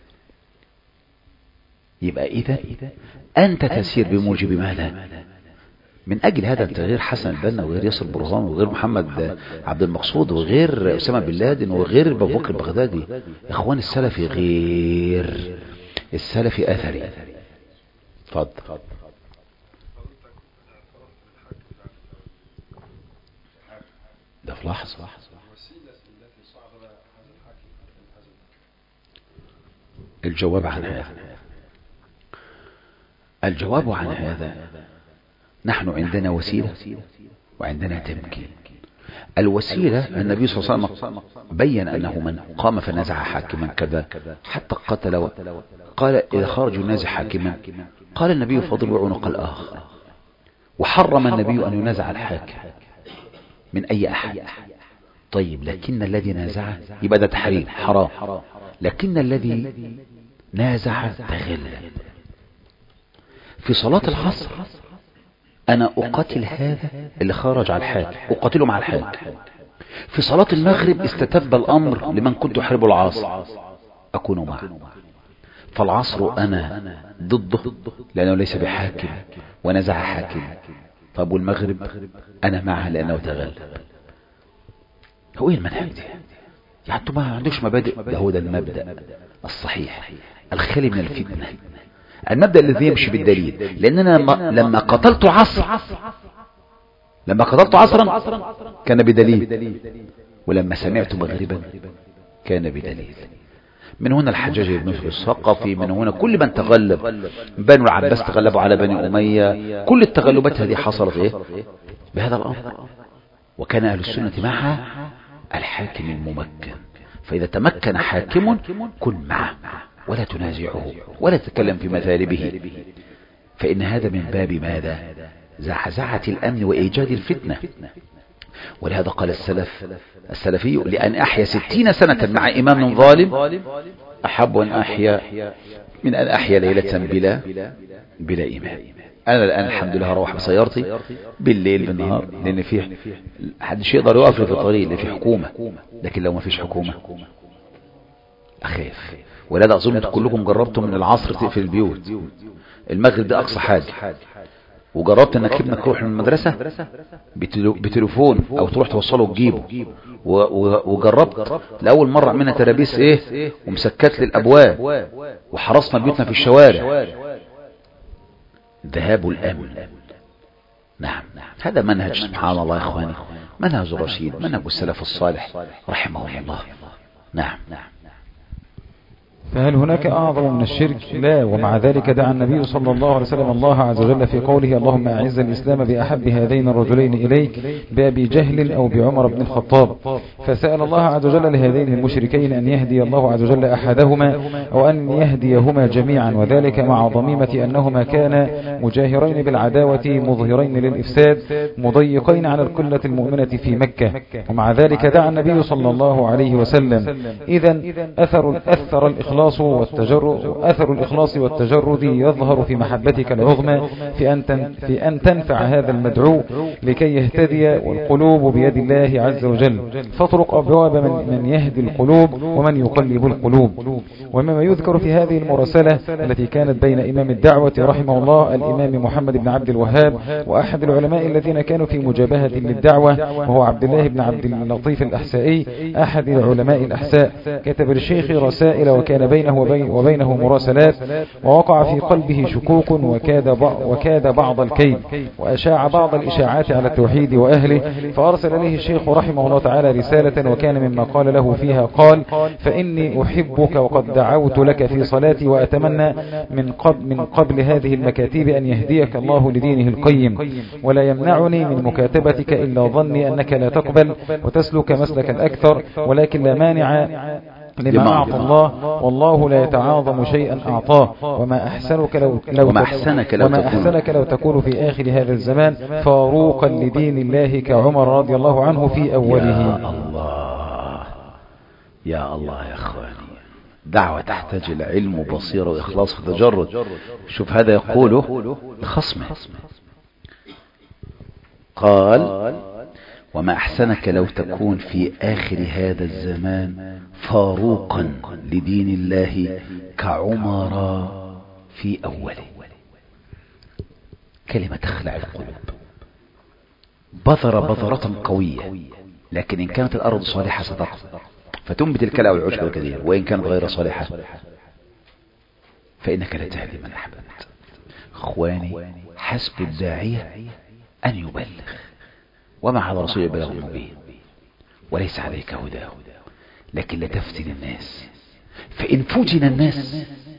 يبقى إذا أنت تسير بموجب ماذا؟ من أجل هذا أنت غير حسن البنا وغير ياسر برهان وغير محمد عبد المقصود وغير أسامة بن لادن وغير أبو بكر البغدادي. إخوان السلفي غير، السلفي أثري. اتفضل. ده في لحظة. الجواب عن هذا، الجواب عن هذا نحن عندنا وسيلة وعندنا تمكين. الوسيلة النبي صلى الله عليه وسلم بين أنه من قام فنزع حاكما كذا حتى قتل، قال إذا خرج ينازع حاكما قال النبي فاضربوا عنق الآخر، وحرم النبي أن ينازع الحاكم من أي أحد. طيب لكن الذي نازعه يبقى ده تحريم حرام، لكن الذي نازع تغلب. في صلاة العصر أنا أقاتل هذا اللي خرج على الحاكم، أقاتله مع الحاكم. في صلاة المغرب استتب الأمر لمن كنت أحارب العصر أكون معه. فالعصر أنا ضده لأنه ليس بحاكم ونزع حاكم. طب والمغرب أنا معه لأنه تغلب. هو إيه المنهج دي؟ يعني أنتم ما عندكش مبادئ؟ ده هو ده المبدأ الصحيح الخالي من الفتنة، المبدأ الذي يمشي بالدليل. لأننا لما قتلت عصر لما قتلت عصرا كان بدليل، ولما سمعت مغربا كان بدليل. من هنا الحجاج بن يوسف الثقفي، من هنا كل من تغلب، بنو العباس تغلبوا على بني أمية، كل التغلبات هذه حصلت إيه؟ بهذا الأمر. وكان أهل السنة معها الحاكم الممكن، فإذا تمكن حاكم كن معه ولا تنازعه ولا تتكلم في مثالبه، فإن هذا من باب ماذا؟ زعزعة الأمن وإيجاد الفتنة. ولهذا قال السلف السلفي لأن أحيا ستين سنة مع إمام ظالم أحب أن أحيا من أن أحيا ليلة بلا بلا إمام. أنا الآن الحمد لله أروح بسيارتي بالليل بالنهار، لأن فيه حدش يقدر يقف لي في الطريق لأن فيه حكومة. لكن لو ما فيش حكومة أخاف. ولهذا أظن كلكم جربتم من العصر تقفل البيوت، المغرب ده أقصى حاجة. وجربت انك ابنك تروح من المدرسة بتليفون او تروح توصله وتجيبه، وجربت لأول مرة عملنا ترابيس ايه ومسكت للأبواب وحرصنا بيوتنا في الشوارع. ذهاب الأمن. نعم هذا منهج سبحان الله يا اخواني، منهج الرشيد، منهج السلف الصالح رحمه الله. نعم.
فهل هناك أعظم من الشرك؟ لا. ومع ذلك دعا النبي صلى الله عليه وسلم الله عز وجل في قوله اللهم أعز الإسلام بأحب هذين الرجلين إليك بأبي جهل أو بعمر بن الخطاب، فسأل الله عز وجل لهذين المشركين أن يهدي الله عز وجل أحدهما أو أن يهديهما جميعا، وذلك مع ضميمة أنهما كانا مجاهرين بالعداوة مظهرين للإفساد مضيقين على القلة المؤمنة في مكة. ومع ذلك دعا النبي صلى الله عليه وسلم إذن أثر, أثر الإخلاص والتجرد أثر الإخلاص والتجرد يظهر في محبتك العظمى في أن في أن تنفع هذا المدعو لكي يهتدي، والقلوب بيد الله عز وجل، فاطرق أبواب من, من يهدي القلوب ومن يقلب القلوب. ومما يذكر في هذه المراسلة التي كانت بين إمام الدعوة رحمه الله الإمام محمد بن عبد الوهاب وأحد العلماء الذين كانوا في مجابهة للدعوة وهو عبد الله بن عبد اللطيف الأحسائي أحد العلماء الأحساء، كتب للشيخ رسائل وكان بينه وبينه مراسلات، ووقع في قلبه شكوك وكاد وكاد بعض الكيد، وأشاع بعض الإشاعات على التوحيد وأهله، فأرسل إليه الشيخ رحمه الله تعالى رسالة، وكان مما قال له فيها قال فإني أحبك وقد دعوت لك في صلاتي وأتمنى من قبل, من قبل هذه المكاتب أن يهديك الله لدينه القيم، ولا يمنعني من مكاتبتك إلا ظني أنك لا تقبل وتسلك مسلك الأكثر، ولكن لا مانع لما أعطى الله، والله لا يتعاظم شيئا أعطاه، وما أحسنك لو, لو,
وما أحسنك لو,
وما أحسنك لو تكون في آخر هذا الزمان فاروقا لدين الله كعمر رضي الله عنه في أوله.
يا الله يا الله يا أخواني، دعوة تحتاج إلى علم وبصيرة وإخلاص وتجرد. شوف هذا يقوله خصمه، قال وما أحسنك لو تكون في آخر هذا الزمان فاروقا لدين الله كعمر في أوله. كلمة تخلع القلوب، بذر بذرة قوية، لكن إن كانت الأرض صالحة ستقف فتنبت الكلى والعشب الكثير، وإن كانت غير صالحة فإنك لا تهدي من أحببت. إخواني، حسب الداعية أن يبلغ، وما على رسول البلاغ المبين، وليس عليك هداه، لكن لا تفتن الناس، فإن فتن الناس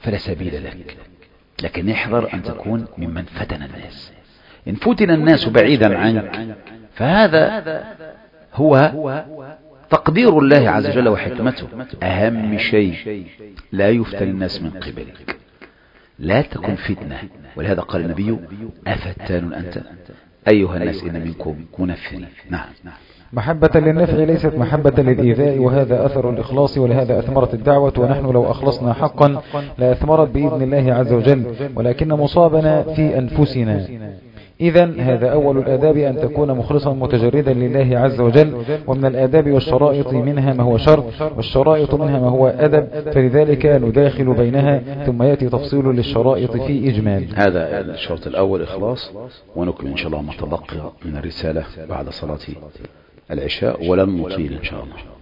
فلا سبيل لك، لكن احذر أن تكون ممن فتن الناس. إن فتن الناس بعيدا عنك فهذا هو تقدير الله عز وجل وحكمته. أهم شيء لا يفتن الناس من قبلك، لا تكن فتنة. ولهذا قال النبي أفتان أنت أيها الناس إن منكم منفرين. نعم.
محبة للنفع ليست محبة للإيذاء، وهذا أثر الإخلاص، ولهذا أثمرت الدعوة. ونحن لو أخلصنا حقا لأثمرت بإذن الله عز وجل، ولكن مصابنا في أنفسنا. إذن هذا أول الآداب، أن تكون مخلصا متجردا لله عز وجل. ومن الآداب والشرائط منها ما هو شرط، والشرائط منها ما هو أدب، فلذلك نداخل بينها ثم يأتي تفصيل للشرائط في إجمال.
هذا الشرط الأول إخلاص، ونكمل إن شاء الله ما تبقى من الرسالة بعد صلاة العشاء ولن نطيل إن شاء الله.